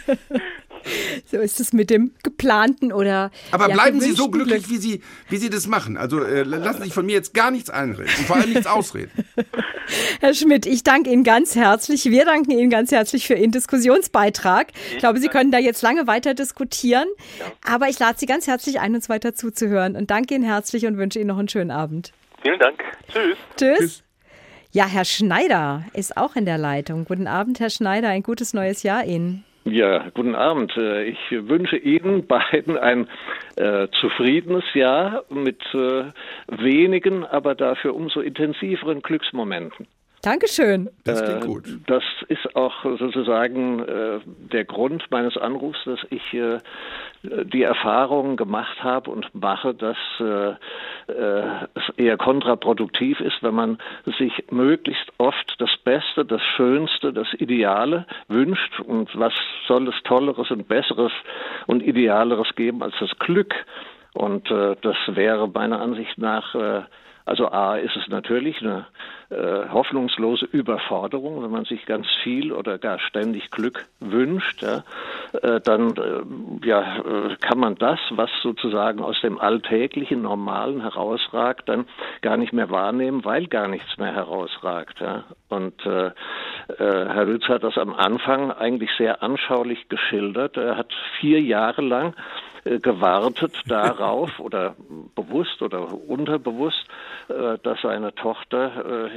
So ist es mit dem geplanten oder Aber ja, bleiben Sie so glücklich, Glück. wie Sie, wie Sie das machen. Also äh, lassen Sie sich von mir jetzt gar nichts einreden und vor allem nichts ausreden. Herr Schmidt, ich danke Ihnen ganz herzlich. Wir danken Ihnen ganz herzlich für Ihren Diskussionsbeitrag. Ich glaube, Sie können da jetzt lange weiter diskutieren. Ja. Aber ich lade Sie ganz herzlich ein, uns weiter zuzuhören. Und danke Ihnen herzlich und wünsche Ihnen noch einen schönen Abend. Vielen Dank. Tschüss. Tschüss. Tschüss. Ja, Herr Schneider ist auch in der Leitung. Guten Abend, Herr Schneider. Ein gutes neues Jahr Ihnen. Ja, guten Abend. Ich wünsche Ihnen beiden ein äh, zufriedenes Jahr mit äh, wenigen, aber dafür umso intensiveren Glücksmomenten. Dankeschön. Das klingt gut. Äh, das ist auch sozusagen äh, der Grund meines Anrufs, dass ich äh, die Erfahrung gemacht habe und mache, dass äh, äh, es eher kontraproduktiv ist, wenn man sich möglichst oft das Beste, das Schönste, das Ideale wünscht. Und was soll es Tolleres und Besseres und Idealeres geben als das Glück? Und äh, das wäre meiner Ansicht nach äh, Also A, ist es natürlich eine äh, hoffnungslose Überforderung, wenn man sich ganz viel oder gar ständig Glück wünscht, ja, äh, dann äh, ja, äh, kann man das, was sozusagen aus dem alltäglichen, normalen herausragt, dann gar nicht mehr wahrnehmen, weil gar nichts mehr herausragt. Ja. Und äh, äh, Herr Lütz hat das am Anfang eigentlich sehr anschaulich geschildert. Er hat vier Jahre lang gewartet darauf oder bewusst oder unterbewusst, dass seine Tochter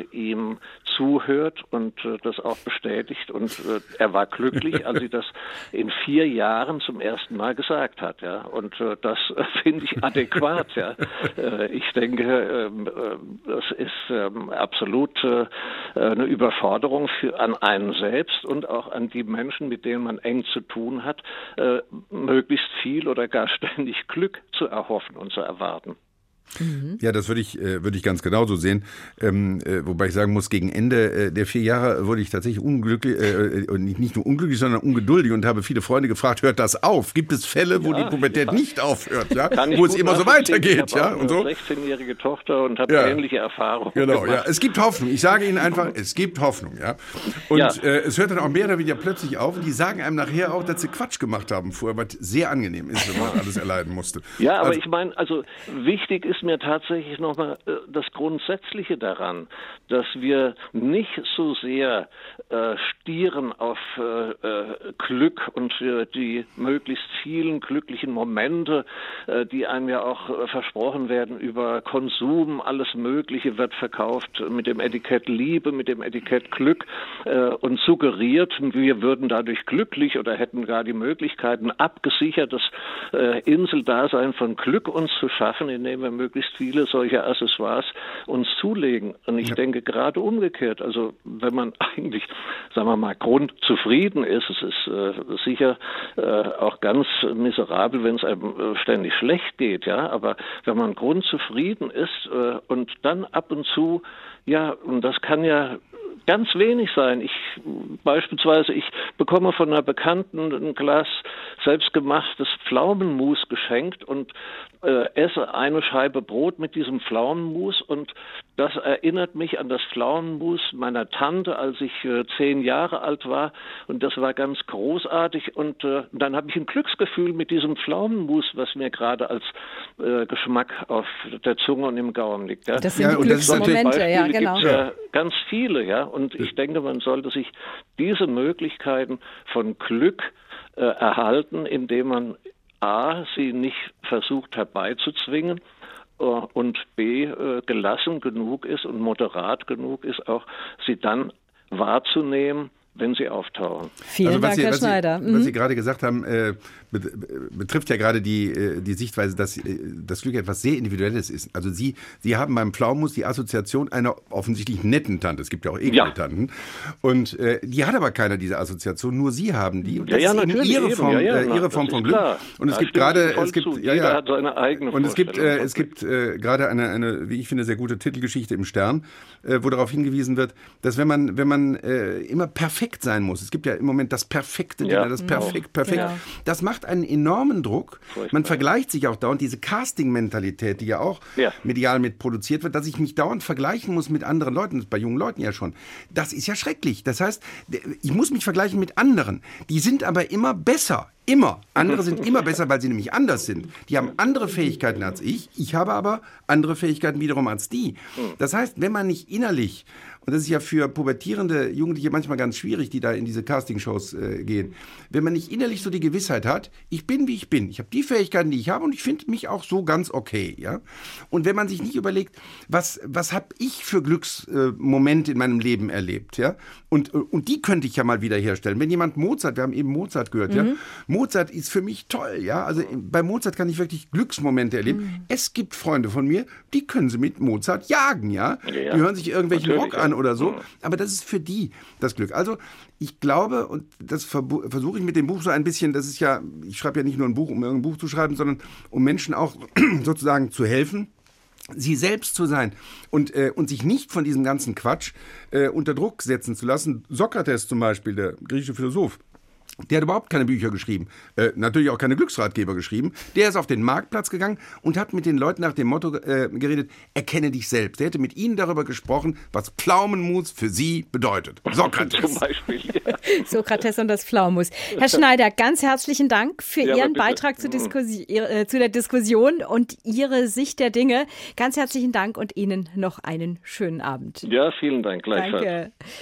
ihm zuhört und äh, das auch bestätigt. Und äh, er war glücklich, als sie das in vier Jahren zum ersten Mal gesagt hat. Ja. Und äh, das äh, finde ich adäquat. Ja. Äh, ich denke, äh, äh, das ist äh, absolut äh, eine Überforderung für, an einen selbst und auch an die Menschen, mit denen man eng zu tun hat, äh, möglichst viel oder gar ständig Glück zu erhoffen und zu erwarten. Mhm. Ja, das würde ich, äh, würde ich ganz genauso sehen. Ähm, äh, wobei ich sagen muss, gegen Ende äh, der vier Jahre wurde ich tatsächlich unglücklich, äh, und nicht, nicht nur unglücklich, sondern ungeduldig und habe viele Freunde gefragt, hört das auf? Gibt es Fälle, wo ja, die Pubertät ja. nicht aufhört, ja? Wo es immer so weitergeht, ich ja? Und so. Ich habe eine sechzehnjährige Tochter und habe ja. ähnliche Erfahrungen Genau, gemacht. ja. Es gibt Hoffnung. Ich sage Ihnen einfach, es gibt Hoffnung, ja. Und ja. Äh, es hört dann auch mehr oder weniger plötzlich auf und die sagen einem nachher auch, dass sie Quatsch gemacht haben vorher, was sehr angenehm ist, wenn man alles erleiden musste. Ja, aber also, ich meine, also wichtig ist mir tatsächlich nochmal äh, das Grundsätzliche daran, dass wir nicht so sehr äh, stieren auf äh, äh, Glück und äh, die möglichst vielen glücklichen Momente, äh, die einem ja auch äh, versprochen werden über Konsum, alles Mögliche wird verkauft mit dem Etikett Liebe, mit dem Etikett Glück äh, und suggeriert, wir würden dadurch glücklich oder hätten gar die Möglichkeiten, abgesichertes äh, Inseldasein von Glück uns zu schaffen, indem wir möglichst viele solche Accessoires uns zulegen. Und ich ja. denke gerade umgekehrt, also wenn man eigentlich, sagen wir mal, grundzufrieden ist, es ist äh, sicher äh, auch ganz miserabel, wenn es einem äh, ständig schlecht geht, ja, aber wenn man grundzufrieden ist äh, und dann ab und zu, ja, und das kann ja ganz wenig sein. Ich beispielsweise, ich bekomme von einer Bekannten ein Glas selbstgemachtes Pflaumenmus geschenkt und äh, esse eine Scheibe Brot mit diesem Pflaumenmus und das erinnert mich an das Pflaumenmus meiner Tante, als ich äh, zehn Jahre alt war und das war ganz großartig und äh, dann habe ich ein Glücksgefühl mit diesem Pflaumenmus, was mir gerade als äh, Geschmack auf der Zunge und im Gaumen liegt. Ja. Das sind ja, Glücksmomente, ja, genau. Gibt's, äh, ganz viele, ja. Und ich denke, man sollte sich diese Möglichkeiten von Glück äh, erhalten, indem man A, sie nicht versucht herbeizuzwingen äh, und B, äh, gelassen genug ist und moderat genug ist, auch sie dann wahrzunehmen, wenn sie auftauchen. Vielen also, Dank, Sie, Herr was Schneider. Sie, mhm. Was Sie gerade gesagt haben, äh, betrifft ja gerade die, die Sichtweise, dass das Glück etwas sehr Individuelles ist. Also Sie, Sie haben beim Pflaumenmus die Assoziation einer offensichtlich netten Tante. Es gibt ja auch eklige ja. Tanten. Und äh, die hat aber keiner diese Assoziation, nur Sie haben die. Und das ja, ja, ist eben Ihre Form, ja, ja, äh, ihre Form von Glück. Klar. Und es da gibt gerade, es gibt, ja, ja, hat seine eigene und es gibt, äh, es gibt äh, gerade eine, eine, wie ich finde, sehr gute Titelgeschichte im Stern, äh, wo darauf hingewiesen wird, dass wenn man, wenn man äh, immer perfekt sein muss, es gibt ja im Moment das perfekte Dinner, ja. das perfekt, perfekt, ja. das macht einen enormen Druck. Man vergleicht sich auch dauernd, diese Casting-Mentalität, die ja auch ja. medial mit produziert wird, dass ich mich dauernd vergleichen muss mit anderen Leuten, bei jungen Leuten ja schon. Das ist ja schrecklich. Das heißt, ich muss mich vergleichen mit anderen. Die sind aber immer besser. Immer. Andere sind immer besser, weil sie nämlich anders sind. Die haben andere Fähigkeiten als ich. Ich habe aber andere Fähigkeiten wiederum als die. Das heißt, wenn man nicht innerlich, und das ist ja für pubertierende Jugendliche manchmal ganz schwierig, die da in diese Castingshows äh, gehen, wenn man nicht innerlich so die Gewissheit hat, ich bin, wie ich bin. Ich habe die Fähigkeiten, die ich habe und ich finde mich auch so ganz okay. Ja? Und wenn man sich nicht überlegt, was, was habe ich für Glücksmomente äh, in meinem Leben erlebt, ja? Und, und die könnte ich ja mal wieder herstellen. Wenn jemand Mozart, wir haben eben Mozart gehört, mhm. ja? Mozart ist für mich toll, ja. Also bei Mozart kann ich wirklich Glücksmomente erleben. Mhm. Es gibt Freunde von mir, die können sie mit Mozart jagen, ja. ja, ja. Die hören sich irgendwelchen Natürlich, Rock an ja. oder so. Mhm. Aber das ist für die das Glück. Also ich glaube, und das versuche ich mit dem Buch so ein bisschen, das ist ja, ich schreibe ja nicht nur ein Buch, um irgendein Buch zu schreiben, sondern um Menschen auch sozusagen zu helfen, sie selbst zu sein und, äh, und sich nicht von diesem ganzen Quatsch äh, unter Druck setzen zu lassen. Sokrates zum Beispiel, der griechische Philosoph, der hat überhaupt keine Bücher geschrieben, äh, natürlich auch keine Glücksratgeber geschrieben. Der ist auf den Marktplatz gegangen und hat mit den Leuten nach dem Motto äh, geredet, erkenne dich selbst. Der hätte mit ihnen darüber gesprochen, was Pflaumenmus für sie bedeutet. Sokrates. Zum Beispiel, ja. Sokrates und das Pflaumenmus. Herr Schneider, ganz herzlichen Dank für ja, Ihren Beitrag zur Diskussion, äh, zu der Diskussion und Ihre Sicht der Dinge. Ganz herzlichen Dank und Ihnen noch einen schönen Abend. Ja, vielen Dank. Gleichfalls. Danke.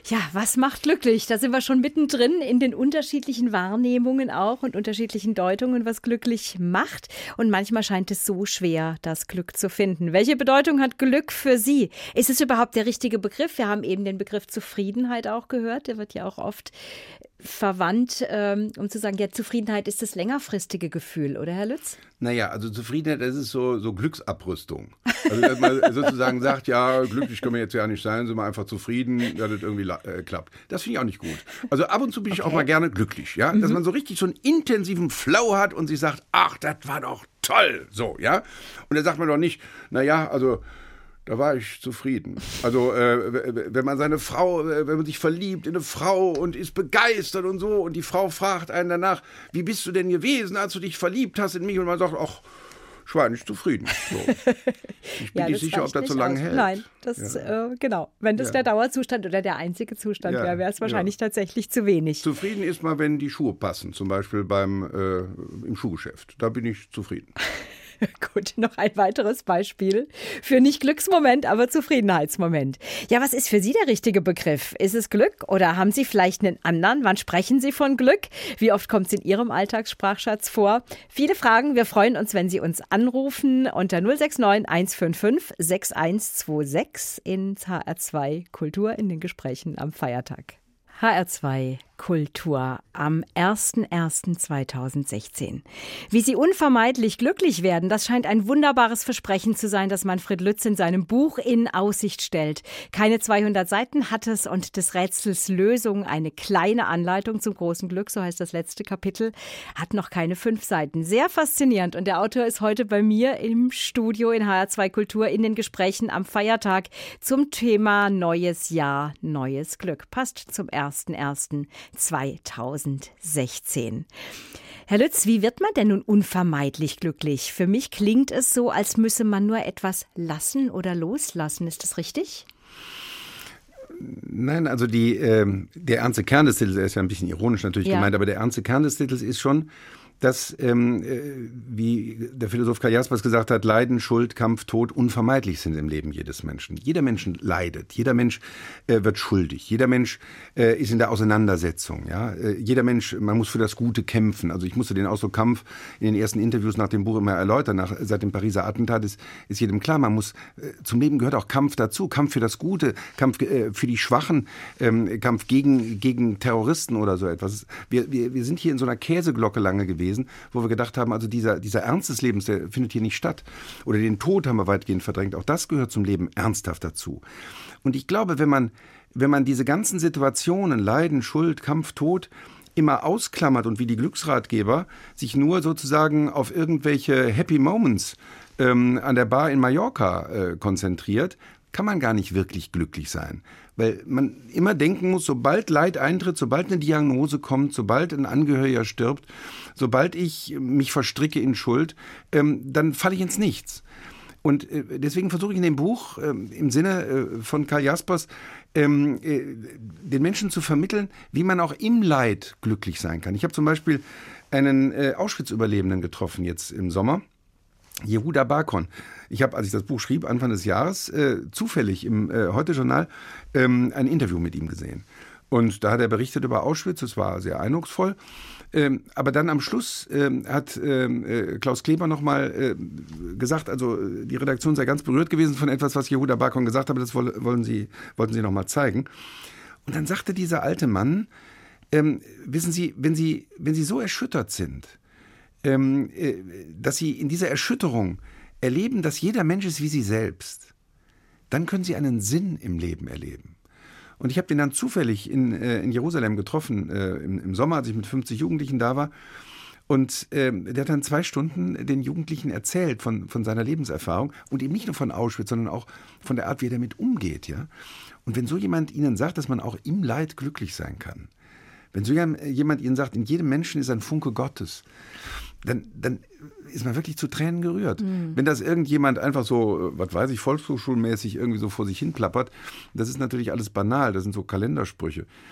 Ja, was macht glücklich? Da sind wir schon mittendrin in den unterschiedlichen Wahrnehmungen auch und unterschiedlichen Deutungen, was glücklich macht. Und manchmal scheint es so schwer, das Glück zu finden. Welche Bedeutung hat Glück für Sie? Ist es überhaupt der richtige Begriff? Wir haben eben den Begriff Zufriedenheit auch gehört. Der wird ja auch oft verwandt, ähm, um zu sagen, ja, Zufriedenheit ist das längerfristige Gefühl, oder Herr Lütz? Naja, also Zufriedenheit, das ist so, so Glücksabrüstung. Also dass man sozusagen sagt, ja, glücklich können wir jetzt ja nicht sein, sind wir einfach zufrieden, dass das irgendwie äh, klappt. Das finde ich auch nicht gut. Also ab und zu bin ich okay. auch mal gerne glücklich, ja, mhm. dass man so richtig so einen intensiven Flow hat und sich sagt, ach, das war doch toll, so, ja. Und dann sagt man doch nicht, naja, also da war ich zufrieden. Also äh, wenn man seine Frau, äh, wenn man sich verliebt in eine Frau und ist begeistert und so und die Frau fragt einen danach, wie bist du denn gewesen, als du dich verliebt hast in mich? Und man sagt, ach, ich war nicht zufrieden. So. Ich bin ja, nicht sicher, ob das so lange aus. hält. Nein, das, ja. äh, genau. Wenn das ja. der Dauerzustand oder der einzige Zustand ja. wäre, wäre es wahrscheinlich ja. tatsächlich zu wenig. Zufrieden ist man, wenn die Schuhe passen, zum Beispiel beim, äh, im Schuhgeschäft. Da bin ich zufrieden. Gut, noch ein weiteres Beispiel für nicht Glücksmoment, aber Zufriedenheitsmoment. Ja, was ist für Sie der richtige Begriff? Ist es Glück oder haben Sie vielleicht einen anderen? Wann sprechen Sie von Glück? Wie oft kommt es in Ihrem Alltagssprachschatz vor? Viele Fragen. Wir freuen uns, wenn Sie uns anrufen unter null sechs neun eins fünf fünf sechs eins zwei sechs ins H R zwei Kultur in den Gesprächen am Feiertag. H R zwei Kultur am ersten ersten zweitausendsechzehn. Wie Sie unvermeidlich glücklich werden, das scheint ein wunderbares Versprechen zu sein, das Manfred Lütz in seinem Buch in Aussicht stellt. Keine zweihundert Seiten hat es und des Rätsels Lösung, eine kleine Anleitung zum großen Glück, so heißt das letzte Kapitel, hat noch keine fünf Seiten. Sehr faszinierend und der Autor ist heute bei mir im Studio in H R zwei Kultur in den Gesprächen am Feiertag zum Thema Neues Jahr, neues Glück. Passt zum ersten ersten zweitausendsechzehn. Herr Lütz, wie wird man denn nun unvermeidlich glücklich? Für mich klingt es so, als müsse man nur etwas lassen oder loslassen. Ist das richtig? Nein, also die, äh, der ernste Kern des Titels, der ist ja ein bisschen ironisch natürlich ja. gemeint, aber der ernste Kern des Titels ist schon, dass, ähm, äh, wie der Philosoph Karl Jaspers gesagt hat, Leiden, Schuld, Kampf, Tod unvermeidlich sind im Leben jedes Menschen. Jeder Mensch leidet, jeder Mensch äh, wird schuldig, jeder Mensch äh, ist in der Auseinandersetzung. Ja? Äh, jeder Mensch, man muss für das Gute kämpfen. Also ich musste den Ausdruck Kampf in den ersten Interviews nach dem Buch immer erläutern. Nach, seit dem Pariser Attentat ist, ist jedem klar, man muss, äh, zum Leben gehört auch Kampf dazu. Kampf für das Gute, Kampf äh, für die Schwachen, ähm, Kampf gegen, gegen Terroristen oder so etwas. Wir, wir, wir sind hier in so einer Käseglocke lange gewesen, wo wir gedacht haben, also dieser, dieser Ernst des Lebens, der findet hier nicht statt. Oder den Tod haben wir weitgehend verdrängt. Auch das gehört zum Leben ernsthaft dazu. Und ich glaube, wenn man, wenn man diese ganzen Situationen, Leiden, Schuld, Kampf, Tod, immer ausklammert und wie die Glücksratgeber sich nur sozusagen auf irgendwelche Happy Moments ähm, an der Bar in Mallorca äh, konzentriert, kann man gar nicht wirklich glücklich sein. Weil man immer denken muss, sobald Leid eintritt, sobald eine Diagnose kommt, sobald ein Angehöriger stirbt, sobald ich mich verstricke in Schuld, ähm, dann falle ich ins Nichts. Und äh, deswegen versuche ich in dem Buch äh, im Sinne äh, von Karl Jaspers ähm, äh, den Menschen zu vermitteln, wie man auch im Leid glücklich sein kann. Ich habe zum Beispiel einen äh, Auschwitz-Überlebenden getroffen jetzt im Sommer. Yehuda Bakon. Ich habe, als ich das Buch schrieb, Anfang des Jahres, äh, zufällig im äh, Heute-Journal ähm, ein Interview mit ihm gesehen. Und da hat er berichtet über Auschwitz, das war sehr eindrucksvoll. Ähm, aber dann am Schluss ähm, hat ähm, äh, Klaus Kleber nochmal äh, gesagt, also die Redaktion sei ganz berührt gewesen von etwas, was Yehuda Bakon gesagt hat, aber das woll, wollen Sie, wollten Sie nochmal zeigen. Und dann sagte dieser alte Mann, ähm, wissen Sie, wenn Sie, wenn Sie so erschüttert sind, dass Sie in dieser Erschütterung erleben, dass jeder Mensch ist wie Sie selbst, dann können Sie einen Sinn im Leben erleben. Und ich habe den dann zufällig in, in Jerusalem getroffen, im, im Sommer, als ich mit fünfzig Jugendlichen da war. Und äh, der hat dann zwei Stunden den Jugendlichen erzählt von, von seiner Lebenserfahrung und eben nicht nur von Auschwitz, sondern auch von der Art, wie er damit umgeht. Ja? Und wenn so jemand Ihnen sagt, dass man auch im Leid glücklich sein kann, wenn so jemand Ihnen sagt, in jedem Menschen ist ein Funke Gottes, Dann, dann ist man wirklich zu Tränen gerührt. Mhm. Wenn das irgendjemand einfach so, was weiß ich, volkshochschulmäßig irgendwie so vor sich hin plappert, das ist natürlich alles banal, das sind so Kalendersprüche.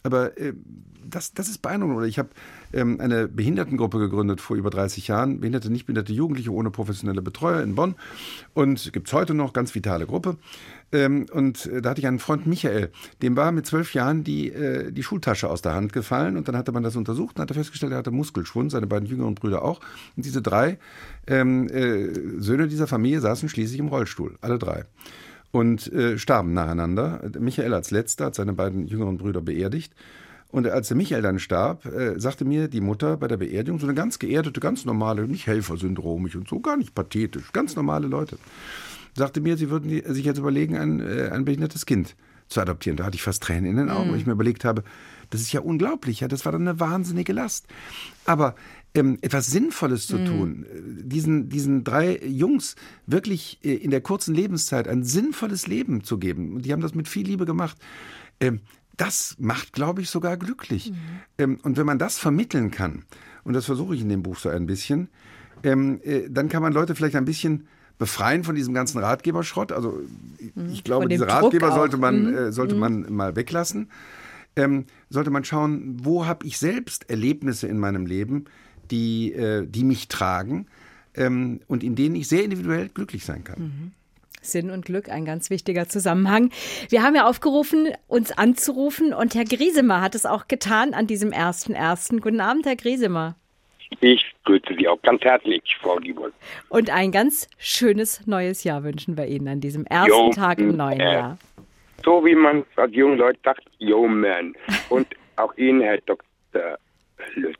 Aber äh, das, das ist beeindruckend. Oder ich habe ähm, eine Behindertengruppe gegründet vor über dreißig Jahren. Behinderte, nicht behinderte Jugendliche ohne professionelle Betreuer in Bonn. Und gibt es heute noch, ganz vitale Gruppe. Ähm, und äh, da hatte ich einen Freund, Michael, dem war mit zwölf Jahren die, äh, die Schultasche aus der Hand gefallen. Und dann hatte man das untersucht und hat festgestellt, er hatte Muskelschwund, seine beiden jüngeren Brüder auch. Und diese drei ähm, äh, Söhne dieser Familie saßen schließlich im Rollstuhl, alle drei. Und äh, starben nacheinander. Michael als letzter hat seine beiden jüngeren Brüder beerdigt. Und als der Michael dann starb, äh, sagte mir die Mutter bei der Beerdigung, so eine ganz geerdete, ganz normale, nicht helfersyndromisch und so, gar nicht pathetisch, ganz normale Leute, sagte mir, sie würden sich jetzt überlegen, ein, äh, ein behindertes Kind zu adoptieren. Da hatte ich fast Tränen in den Augen, mhm. weil ich mir überlegt habe, das ist ja unglaublich, ja, das war dann eine wahnsinnige Last. Aber ähm, etwas Sinnvolles zu mhm. tun, diesen, diesen drei Jungs wirklich äh, in der kurzen Lebenszeit ein sinnvolles Leben zu geben, und die haben das mit viel Liebe gemacht, ähm, das macht, glaube ich, sogar glücklich. Mhm. Ähm, und wenn man das vermitteln kann, und das versuche ich in dem Buch so ein bisschen, ähm, äh, dann kann man Leute vielleicht ein bisschen befreien von diesem ganzen Ratgeberschrott. Also ich glaube, diese Ratgeber sollte man, äh, sollte mhm. man mal weglassen. Ähm, sollte man schauen, wo habe ich selbst Erlebnisse in meinem Leben, die, äh, die mich tragen ähm, und in denen ich sehr individuell glücklich sein kann. Mhm. Sinn und Glück, ein ganz wichtiger Zusammenhang. Wir haben ja aufgerufen, uns anzurufen, und Herr Griesemer hat es auch getan an diesem ersten ersten Guten Abend, Herr Griesemer. Ich grüße Sie auch ganz herzlich, Frau Diebold. Und ein ganz schönes neues Jahr wünschen wir Ihnen an diesem ersten jo, Tag im neuen äh, Jahr. So wie man als jungen Leute sagt, yo man. Und auch Ihnen, Herr Doktor Lütz.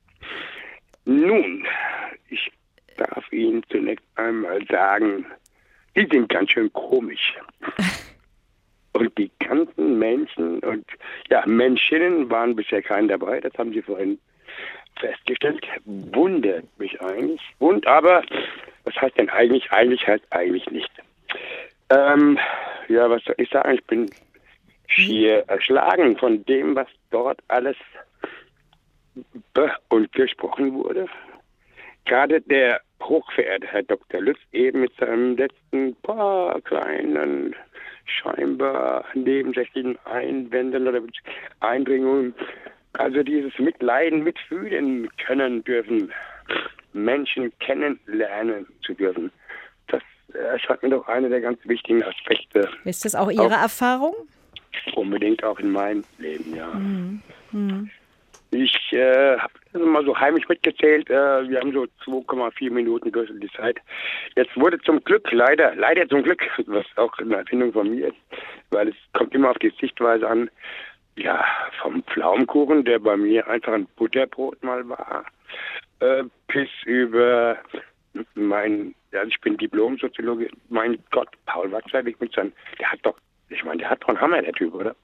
Nun, ich darf Ihnen zunächst einmal sagen, die sind ganz schön komisch. Und die ganzen Menschen und ja, Menschinnen waren bisher keinen dabei, das haben Sie vorhin festgestellt. Wundert mich eigentlich. Und aber, was heißt denn eigentlich? Eigentlich heißt eigentlich nicht. Ähm, ja, was soll ich sagen? Ich bin schier erschlagen von dem, was dort alles be- und gesprochen wurde. Gerade der hochverehrte Herr Doktor Lütz eben mit seinem letzten paar kleinen, scheinbar nebensächlichen Einwänden oder Eindringungen, also dieses Mitleiden, mitfühlen können dürfen, Menschen kennenlernen zu dürfen, das erscheint mir doch einer der ganz wichtigen Aspekte. Ist das auch Ihre auch Erfahrung? Unbedingt auch in meinem Leben, ja. Mhm. Mhm. Ich äh, habe mal so heimlich mitgezählt, äh, wir haben so zwei Komma vier Minuten durch die Zeit. Jetzt wurde zum Glück, leider, leider zum Glück, was auch eine Erfindung von mir ist, weil es kommt immer auf die Sichtweise an, ja, vom Pflaumenkuchen, der bei mir einfach ein Butterbrot mal war, äh, bis über mein, ja, ich bin Diplom-Soziologe, mein Gott, Paul Watzlawick mit seinem, der hat doch, ich meine, der hat doch einen Hammer, der Typ, oder?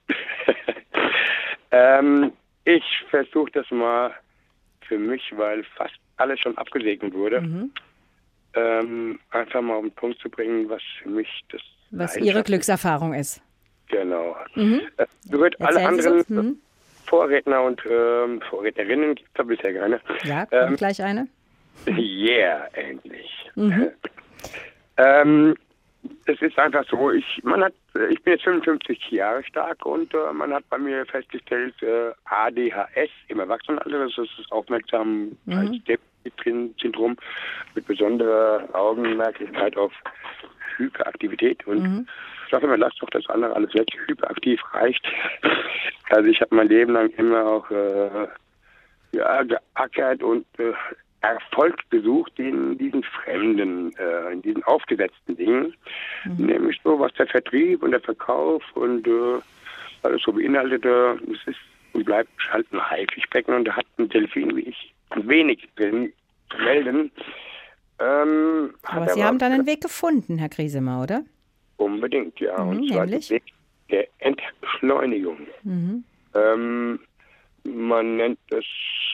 ähm, ich versuche das mal für mich, weil fast alles schon abgesegnet wurde, mhm. ähm, einfach mal auf den Punkt zu bringen, was für mich das was Ihre Glückserfahrung ist. Genau. Mhm. Äh, berührt alle anderen mhm. Vorredner und ähm, Vorrednerinnen, gibt es da bisher keine. Ja, kommt ähm, gleich eine. Yeah, endlich. Mhm. ähm, es ist einfach so, ich, man hat, ich bin jetzt fünfundfünfzig Jahre stark und äh, man hat bei mir festgestellt, äh, A D H S im Erwachsenenalter, das ist das Aufmerksamkeitssyndrom mit besonderer Augenmerklichkeit auf Hyperaktivität und mhm. ich sage immer, lass doch das andere alles weg, hyperaktiv reicht. Also ich habe mein Leben lang immer auch äh, ja, geackert und äh, Erfolg gesucht in diesen fremden, äh, in diesen aufgesetzten Dingen. Mhm. Nämlich so, was der Vertrieb und der Verkauf und äh, alles so beinhaltete. Es ist und bleibt halt ein Haifischbecken und da hat ein Delfin wie ich wenig drin zu melden. Ähm, aber Sie haben dann einen Weg gefunden, Herr Griesemer, oder? Unbedingt, ja. Mhm, und zwar nämlich? der Weg der Entschleunigung. Mhm. Ähm, man nennt es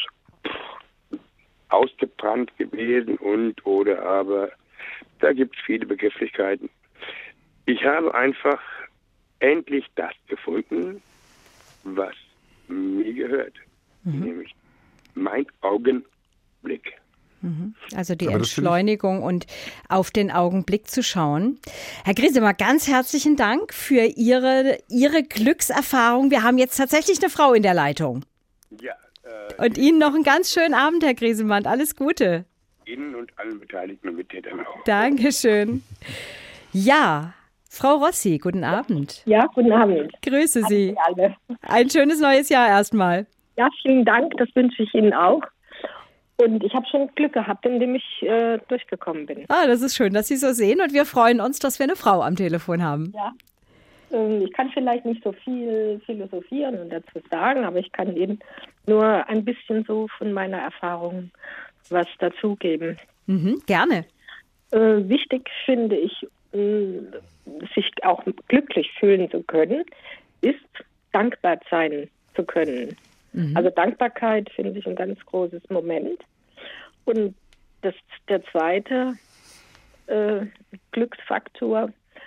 ausgebrannt gewesen und oder aber da gibt es viele Begrifflichkeiten. Ich habe einfach endlich das gefunden, was mir gehört. Mhm. Nämlich mein Augenblick. Also die Aber das Entschleunigung und auf den Augenblick zu schauen. Herr Griesemer, ganz herzlichen Dank für Ihre, Ihre Glückserfahrung. Wir haben jetzt tatsächlich eine Frau in der Leitung. Ja, äh, Und Ihnen noch einen ganz schönen Abend, Herr Griesemann. Alles Gute. Ihnen und allen Beteiligten und Mittätern auch. Dankeschön. Ja, Frau Rossi, guten Abend. Ja, guten Abend. Grüße Sie. Alle. Ein schönes neues Jahr erstmal. Ja, vielen Dank, das wünsche ich Ihnen auch. Und ich habe schon Glück gehabt, indem ich äh, durchgekommen bin. Ah, das ist schön, dass Sie so sehen und wir freuen uns, dass wir eine Frau am Telefon haben. Ja. Ähm, ich kann vielleicht nicht so viel philosophieren und dazu sagen, aber ich kann Ihnen nur ein bisschen so von meiner Erfahrung was dazugeben. Mhm, gerne. Äh, wichtig finde ich, mh, sich auch glücklich fühlen zu können, ist dankbar sein zu können. Mhm. Also Dankbarkeit finde ich ein ganz großes Moment. Und das, der zweite äh, Glücksfaktor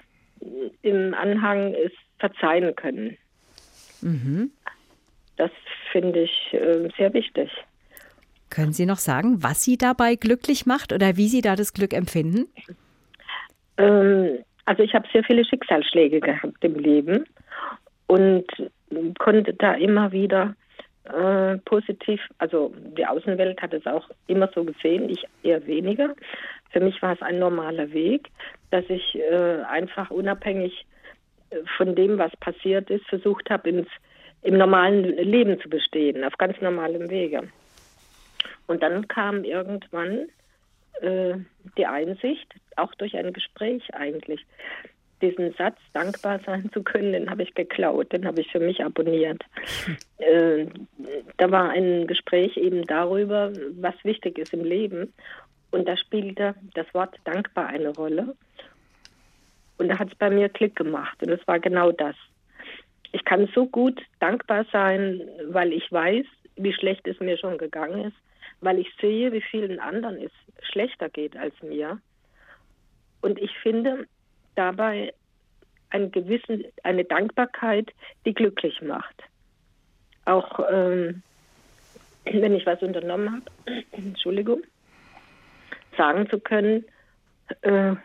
im Anhang ist verzeihen können. Mhm. Das finde ich äh, sehr wichtig. Können Sie noch sagen, was Sie dabei glücklich macht oder wie Sie da das Glück empfinden? Ähm, also ich habe sehr viele Schicksalsschläge gehabt im Leben und konnte da immer wieder äh, positiv, also die Außenwelt hat es auch immer so gesehen, ich eher weniger. Für mich war es ein normaler Weg, dass ich äh, einfach unabhängig von dem, was passiert ist, versucht habe, ins, im normalen Leben zu bestehen, auf ganz normalem Wege. Und dann kam irgendwann äh, die Einsicht, auch durch ein Gespräch eigentlich, diesen Satz, dankbar sein zu können, den habe ich geklaut, den habe ich für mich abonniert. Äh, da war ein Gespräch eben darüber, was wichtig ist im Leben. Und da spielte das Wort dankbar eine Rolle. Und da hat es bei mir Klick gemacht. Und es war genau das. Ich kann so gut dankbar sein, weil ich weiß, wie schlecht es mir schon gegangen ist, weil ich sehe, wie vielen anderen es schlechter geht als mir. Und ich finde dabei einen gewissen, eine Dankbarkeit, die glücklich macht. Auch ähm, wenn ich was unternommen habe, Entschuldigung, sagen zu können, äh,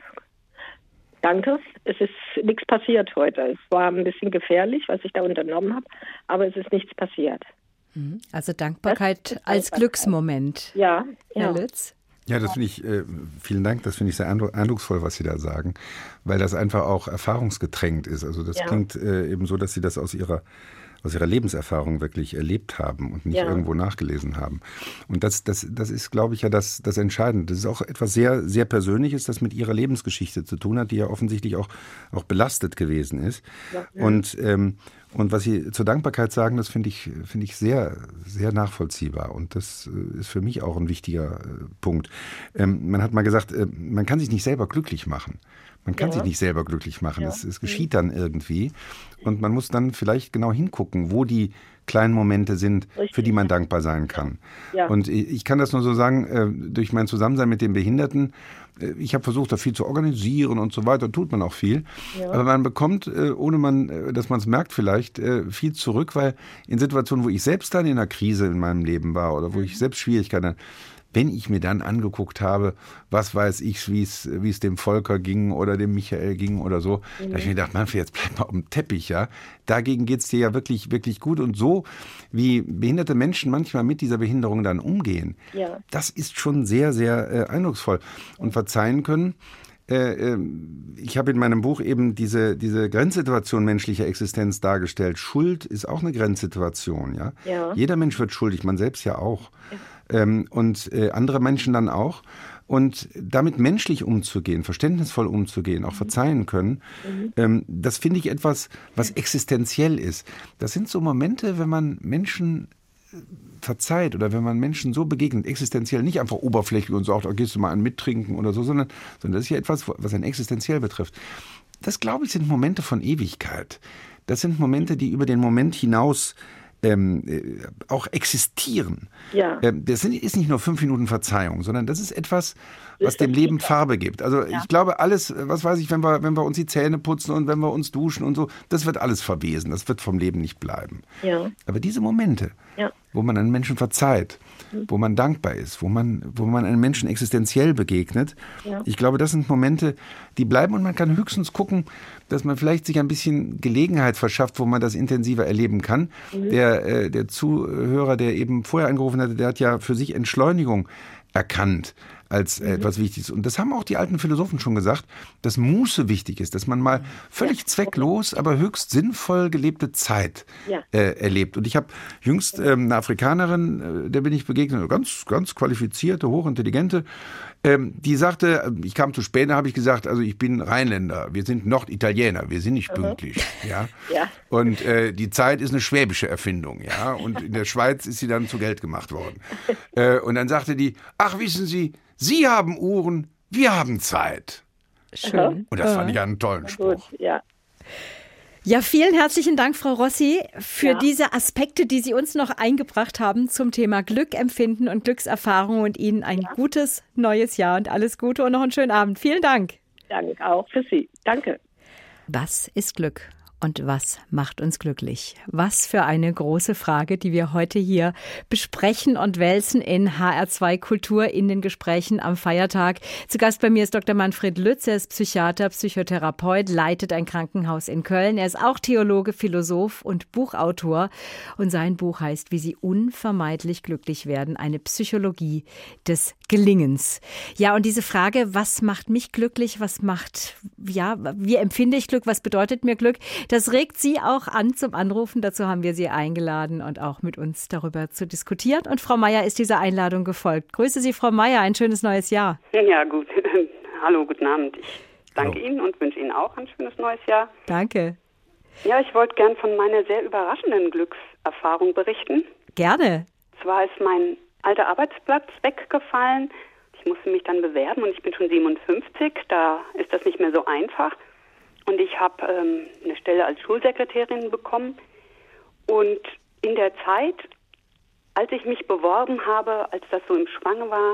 danke, es ist nichts passiert heute. Es war ein bisschen gefährlich, was ich da unternommen habe, aber es ist nichts passiert. Also Dankbarkeit als Glücksmoment. Ja, Herr ja. Lütz? Ja, das finde ich, äh, vielen Dank, das finde ich sehr eindrucksvoll, was Sie da sagen, weil das einfach auch erfahrungsgetränkt ist. Also das Ja. klingt äh, eben so, dass Sie das aus Ihrer aus ihrer Lebenserfahrung wirklich erlebt haben und nicht Ja. irgendwo nachgelesen haben. Und das, das, das ist, glaube ich, ja das, das Entscheidende. Das ist auch etwas sehr, sehr Persönliches, das mit ihrer Lebensgeschichte zu tun hat, die ja offensichtlich auch, auch belastet gewesen ist. Ja. Und, ähm, und was Sie zur Dankbarkeit sagen, das finde ich, finde ich sehr, sehr nachvollziehbar. Und das ist für mich auch ein wichtiger äh, Punkt. Ähm, man hat mal gesagt, äh, man kann sich nicht selber glücklich machen. Man kann Ja. sich nicht selber glücklich machen. Ja. Es, es geschieht dann irgendwie. Und man muss dann vielleicht genau hingucken, wo die kleinen Momente sind, Richtig. für die man dankbar sein kann. Ja. Und ich kann das nur so sagen, äh, durch mein Zusammensein mit den Behinderten, äh, ich habe versucht, da viel zu organisieren und so weiter, tut man auch viel. Ja. Aber man bekommt, äh, ohne man, äh, dass man es merkt vielleicht, äh, viel zurück, weil in Situationen, wo ich selbst dann in einer Krise in meinem Leben war oder wo ich selbst Schwierigkeiten hatte, wenn ich mir dann angeguckt habe, was weiß ich, wie es wie es dem Volker ging oder dem Michael ging oder so, mhm. da habe ich mir gedacht, Manfred, jetzt bleib mal auf dem Teppich, ja. Dagegen geht's dir ja wirklich, wirklich gut. Und so, wie behinderte Menschen manchmal mit dieser Behinderung dann umgehen, Ja. das ist schon sehr, sehr äh, eindrucksvoll. Und verzeihen können, äh, ich habe in meinem Buch eben diese, diese Grenzsituation menschlicher Existenz dargestellt. Schuld ist auch eine Grenzsituation, ja. Ja. Jeder Mensch wird schuldig, man selbst ja auch. Ja. Ähm, und äh, andere Menschen dann auch. Und damit menschlich umzugehen, verständnisvoll umzugehen, auch verzeihen können, mhm. ähm, das finde ich etwas, was existenziell ist. Das sind so Momente, wenn man Menschen verzeiht oder wenn man Menschen so begegnet, existenziell, nicht einfach oberflächlich und sagt, oh, gehst du mal an mittrinken oder so, sondern, sondern das ist ja etwas, was einen existenziell betrifft. Das, glaube ich, sind Momente von Ewigkeit. Das sind Momente, die über den Moment hinaus Ähm, äh, auch existieren. Ja. Ähm, das sind, ist nicht nur fünf Minuten Verzeihung, sondern das ist etwas, was dem Leben Farbe gibt. Also ja. ich glaube, alles, was weiß ich, wenn wir, wenn wir uns die Zähne putzen und wenn wir uns duschen und so, das wird alles verwesen, das wird vom Leben nicht bleiben. Ja. Aber diese Momente, ja. wo man einen Menschen verzeiht wo man dankbar ist, wo man, wo man einem Menschen existenziell begegnet. Ja. Ich glaube, das sind Momente, die bleiben und man kann höchstens gucken, dass man vielleicht sich ein bisschen Gelegenheit verschafft, wo man das intensiver erleben kann. Mhm. Der, äh, der Zuhörer, der eben vorher angerufen hatte, der hat ja für sich Entschleunigung erkannt als äh, etwas Wichtiges. Und das haben auch die alten Philosophen schon gesagt, dass Muße wichtig ist, dass man mal völlig ja. zwecklos, aber höchst sinnvoll gelebte Zeit ja. äh, erlebt. Und ich habe jüngst ähm, eine Afrikanerin, äh, der bin ich begegnet, eine ganz, ganz qualifizierte, hochintelligente, ähm, die sagte, ich kam zu spät, da habe ich gesagt, also ich bin Rheinländer, wir sind Norditaliener, wir sind nicht pünktlich. Mhm. Ja? Ja. Und äh, die Zeit ist eine schwäbische Erfindung. Ja? Und in der Schweiz ist sie dann zu Geld gemacht worden. äh, und dann sagte die, ach wissen Sie, Sie haben Uhren, wir haben Zeit. Schön. Und das fand ich einen tollen Spruch. Gut, ja. Ja, vielen herzlichen Dank, Frau Rossi, für ja. diese Aspekte, die Sie uns noch eingebracht haben zum Thema Glückempfinden und Glückserfahrung und Ihnen ein ja. gutes neues Jahr und alles Gute und noch einen schönen Abend. Vielen Dank. Danke auch für Sie. Danke. Was ist Glück? Und was macht uns glücklich? Was für eine große Frage, die wir heute hier besprechen und wälzen in H R zwei Kultur in den Gesprächen am Feiertag. Zu Gast bei mir ist Doktor Manfred Lütz. Er ist Psychiater, Psychotherapeut, leitet ein Krankenhaus in Köln. Er ist auch Theologe, Philosoph und Buchautor. Und sein Buch heißt Wie Sie unvermeidlich glücklich werden. Eine Psychologie des Gelingens. Ja, und diese Frage, was macht mich glücklich? Was macht, ja, wie empfinde ich Glück? Was bedeutet mir Glück? Das regt Sie auch an zum Anrufen. Dazu haben wir Sie eingeladen und auch mit uns darüber zu diskutieren. Und Frau Meier ist dieser Einladung gefolgt. Grüße Sie, Frau Meier. Ein schönes neues Jahr. Ja, gut. Hallo, guten Abend. Ich danke Hallo. Ihnen und wünsche Ihnen auch ein schönes neues Jahr. Danke. Ja, ich wollte gern von meiner sehr überraschenden Glückserfahrung berichten. Gerne. Zwar ist mein alter Arbeitsplatz weggefallen. Ich musste mich dann bewerben und ich bin schon siebenundfünfzig. Da ist das nicht mehr so einfach. Und ich habe ähm, eine Stelle als Schulsekretärin bekommen. Und in der Zeit, als ich mich beworben habe, als das so im Schwange war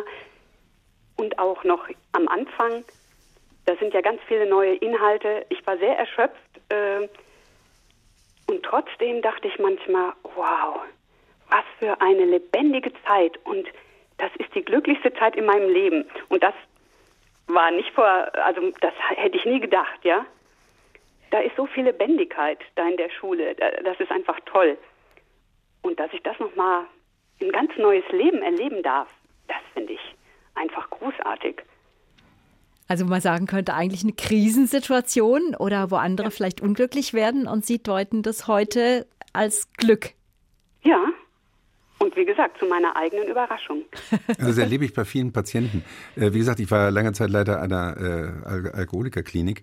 und auch noch am Anfang, da sind ja ganz viele neue Inhalte. Ich war sehr erschöpft. Äh, und trotzdem dachte ich manchmal, wow, was für eine lebendige Zeit. Und das ist die glücklichste Zeit in meinem Leben. Und das war nicht vor, also das hätte ich nie gedacht, ja. Da ist so viel Lebendigkeit da in der Schule. Das ist einfach toll. Und dass ich das nochmal ein ganz neues Leben erleben darf, das finde ich einfach großartig. Also wo man sagen könnte, eigentlich eine Krisensituation oder wo andere ja. vielleicht unglücklich werden und Sie deuten das heute als Glück. Ja. Und wie gesagt, zu meiner eigenen Überraschung. Also das erlebe ich bei vielen Patienten. Wie gesagt, ich war lange Zeit Leiter einer äh, Al- Alkoholikerklinik.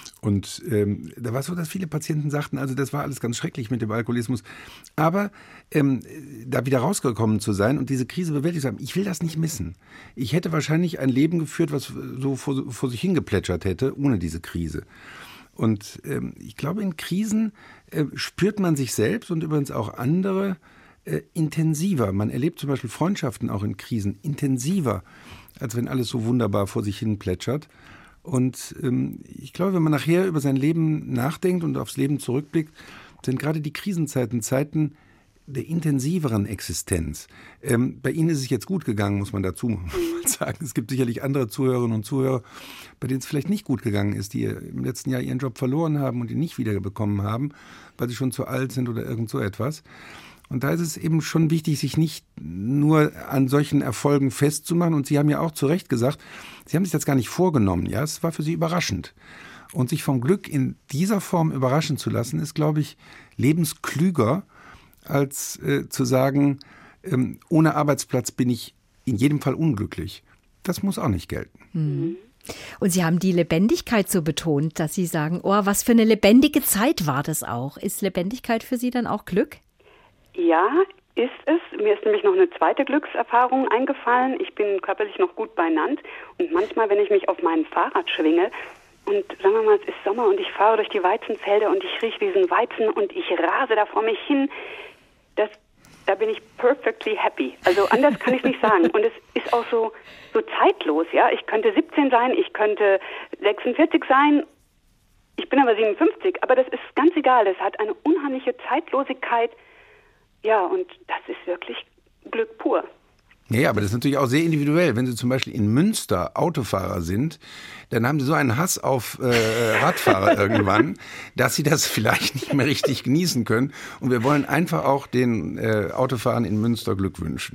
Und ähm, da war es so, dass viele Patienten sagten, also das war alles ganz schrecklich mit dem Alkoholismus. Aber ähm, da wieder rausgekommen zu sein und diese Krise bewältigt zu haben, ich will das nicht missen. Ich hätte wahrscheinlich ein Leben geführt, was so vor, vor sich hingeplätschert hätte, ohne diese Krise. Und ähm, ich glaube, in Krisen äh, spürt man sich selbst und übrigens auch andere äh, intensiver. Man erlebt zum Beispiel Freundschaften auch in Krisen intensiver, als wenn alles so wunderbar vor sich hin plätschert. Und ähm, ich glaube, wenn man nachher über sein Leben nachdenkt und aufs Leben zurückblickt, sind gerade die Krisenzeiten Zeiten der intensiveren Existenz. Ähm, bei Ihnen ist es jetzt gut gegangen, muss man dazu sagen. Es gibt sicherlich andere Zuhörerinnen und Zuhörer, bei denen es vielleicht nicht gut gegangen ist, die im letzten Jahr ihren Job verloren haben und ihn nicht wiederbekommen haben, weil sie schon zu alt sind oder irgend so etwas. Und da ist es eben schon wichtig, sich nicht nur an solchen Erfolgen festzumachen. Und Sie haben ja auch zu Recht gesagt, Sie haben sich das gar nicht vorgenommen. Ja, es war für Sie überraschend. Und sich vom Glück in dieser Form überraschen zu lassen, ist, glaube ich, lebensklüger, als äh, zu sagen, ähm, ohne Arbeitsplatz bin ich in jedem Fall unglücklich. Das muss auch nicht gelten. Mhm. Und Sie haben die Lebendigkeit so betont, dass Sie sagen, oh, was für eine lebendige Zeit war das auch. Ist Lebendigkeit für Sie dann auch Glück? Ja, ist es. Mir ist nämlich noch eine zweite Glückserfahrung eingefallen. Ich bin körperlich noch gut beinannt und manchmal, wenn ich mich auf meinem Fahrrad schwinge und sagen wir mal, es ist Sommer und ich fahre durch die Weizenfelder und ich rieche diesen Weizen und ich rase da vor mich hin, das, da bin ich perfectly happy. Also anders kann ich nicht sagen. Und es ist auch so, so zeitlos. Ja, ich könnte siebzehn sein, ich könnte sechsundvierzig sein, ich bin aber siebenundfünfzig, aber das ist ganz egal. Das hat eine unheimliche Zeitlosigkeit. Ja, und das ist wirklich Glück pur. Ja, aber das ist natürlich auch sehr individuell. Wenn Sie zum Beispiel in Münster Autofahrer sind, dann haben Sie so einen Hass auf äh, Radfahrer irgendwann, dass Sie das vielleicht nicht mehr richtig genießen können. Und wir wollen einfach auch den äh, Autofahrern in Münster Glück wünschen.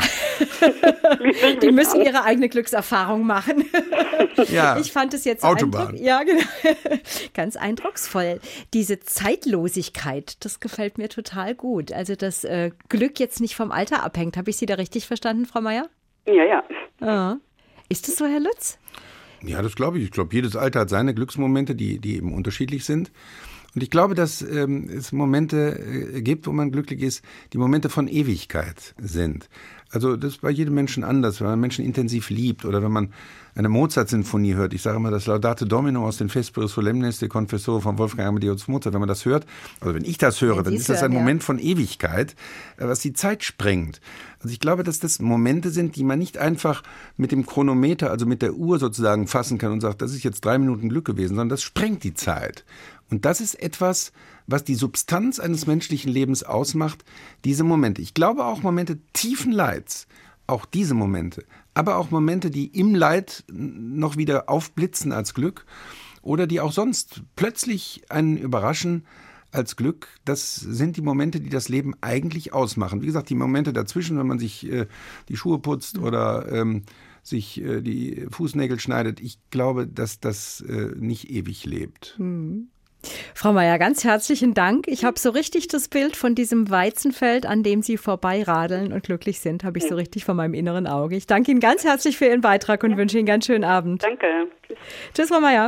Die müssen ihre eigene Glückserfahrung machen. Ja, ich fand es jetzt Autobahn. Eindruck, ja, genau, ganz eindrucksvoll. Diese Zeitlosigkeit, das gefällt mir total gut. Also das äh, Glück jetzt nicht vom Alter abhängt. Habe ich Sie da richtig verstanden, Frau Meier? Ja, ja. Ah. Ist das so, Herr Lütz? Ja, das glaube ich. Ich glaube, jedes Alter hat seine Glücksmomente, die, die eben unterschiedlich sind. Und ich glaube, dass ähm, es Momente äh, gibt, wo man glücklich ist, die Momente von Ewigkeit sind. Also das ist bei jedem Menschen anders, wenn man Menschen intensiv liebt oder wenn man eine Mozart-Sinfonie hört. Ich sage immer, das Laudate Domino aus den Vespers Solemnis de Confessore von Wolfgang Amadeus Mozart. Wenn man das hört, also wenn ich das höre, dann ist das ein Moment von Ewigkeit, was die Zeit sprengt. Also ich glaube, dass das Momente sind, die man nicht einfach mit dem Chronometer, also mit der Uhr sozusagen fassen kann und sagt, das ist jetzt drei Minuten Glück gewesen, sondern das sprengt die Zeit. Und das ist etwas, was die Substanz eines menschlichen Lebens ausmacht, diese Momente. Ich glaube auch Momente tiefen Leids, auch diese Momente, aber auch Momente, die im Leid noch wieder aufblitzen als Glück oder die auch sonst plötzlich einen überraschen als Glück. Das sind die Momente, die das Leben eigentlich ausmachen. Wie gesagt, die Momente dazwischen, wenn man sich äh, die Schuhe putzt oder ähm, sich äh, die Fußnägel schneidet, ich glaube, dass das äh, nicht ewig lebt. Hm. Frau Meier, ganz herzlichen Dank. Ich habe so richtig das Bild von diesem Weizenfeld, an dem Sie vorbeiradeln und glücklich sind, habe ich so richtig vor meinem inneren Auge. Ich danke Ihnen ganz herzlich für Ihren Beitrag und ja. wünsche Ihnen einen ganz schönen Abend. Danke. Tschüss, Frau Meier.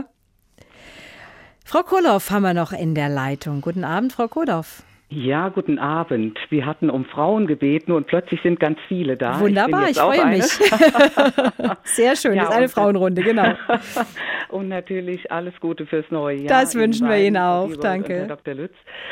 Frau Kohlhoff haben wir noch in der Leitung. Guten Abend, Frau Kohlhoff. Ja, guten Abend. Wir hatten um Frauen gebeten und plötzlich sind ganz viele da. Wunderbar, ich, ich freue mich. Sehr schön, ja, das ist eine Frauenrunde, genau. Und natürlich alles Gute fürs neue Jahr. Das wünschen wir Ihnen auch, danke. Herr Doktor Lütz.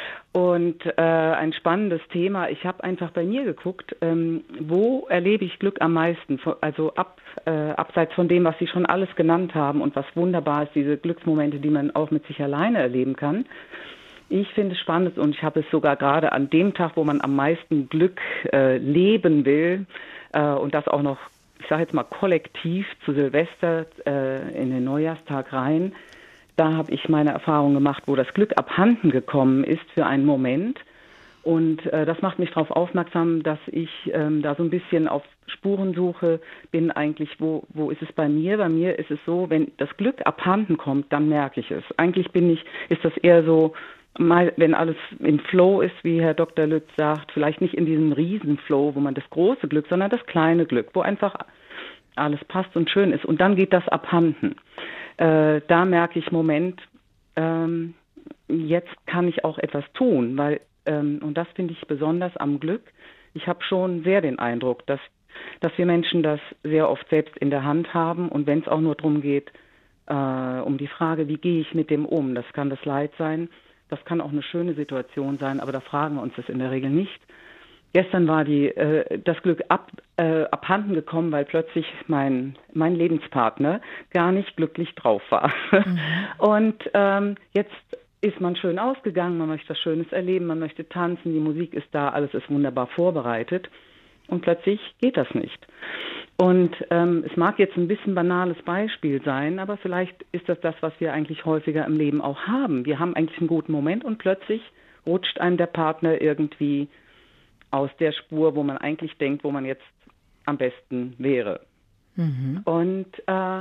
Und äh, ein spannendes Thema. Ich habe einfach bei mir geguckt, ähm, wo erlebe ich Glück am meisten? Also ab, äh, abseits von dem, was Sie schon alles genannt haben und was wunderbar ist, diese Glücksmomente, die man auch mit sich alleine erleben kann. Ich finde es spannend und ich habe es sogar gerade an dem Tag, wo man am meisten Glück äh, leben will äh, und das auch noch, ich sage jetzt mal kollektiv zu Silvester äh, in den Neujahrstag rein, da habe ich meine Erfahrung gemacht, wo das Glück abhanden gekommen ist für einen Moment. Und äh, das macht mich darauf aufmerksam, dass ich ähm, da so ein bisschen auf Spurensuche bin eigentlich, wo, wo ist es bei mir? Bei mir ist es so, wenn das Glück abhanden kommt, dann merke ich es. Eigentlich bin ich, ist das eher so, mal, wenn alles im Flow ist, wie Herr Doktor Lütz sagt, vielleicht nicht in diesem Riesenflow, wo man das große Glück, sondern das kleine Glück, wo einfach alles passt und schön ist. Und dann geht das abhanden. Äh, da merke ich, Moment, ähm, jetzt kann ich auch etwas tun, weil, ähm, und das finde ich besonders am Glück, ich habe schon sehr den Eindruck, dass, dass wir Menschen das sehr oft selbst in der Hand haben und wenn es auch nur darum geht, äh, um die Frage, wie gehe ich mit dem um, das kann das Leid sein, das kann auch eine schöne Situation sein, aber da fragen wir uns das in der Regel nicht. Gestern war die, äh, das Glück ab, äh, abhanden gekommen, weil plötzlich mein, mein Lebenspartner gar nicht glücklich drauf war. Mhm. Und ähm, jetzt ist man schön ausgegangen, man möchte was Schönes erleben, man möchte tanzen, die Musik ist da, alles ist wunderbar vorbereitet und plötzlich geht das nicht. Und ähm, es mag jetzt ein bisschen banales Beispiel sein, aber vielleicht ist das das, was wir eigentlich häufiger im Leben auch haben. Wir haben eigentlich einen guten Moment und plötzlich rutscht einem der Partner irgendwie aus der Spur, wo man eigentlich denkt, wo man jetzt am besten wäre. Mhm. Und äh,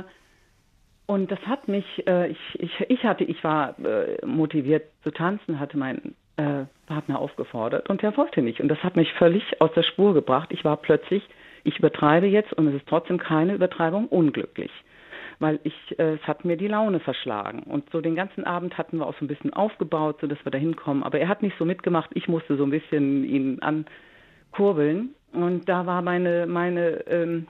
und das hat mich, äh, ich, ich, ich hatte, ich war äh, motiviert zu tanzen, hatte meinen äh, Partner aufgefordert und er wollte nicht. Und das hat mich völlig aus der Spur gebracht. Ich war plötzlich, ich übertreibe jetzt und es ist trotzdem keine Übertreibung, unglücklich. Weil ich, äh, es hat mir die Laune verschlagen. Und so den ganzen Abend hatten wir auch so ein bisschen aufgebaut, sodass wir da hinkommen. Aber er hat nicht so mitgemacht, ich musste so ein bisschen ihn ankurbeln. Und da war meine, meine ähm,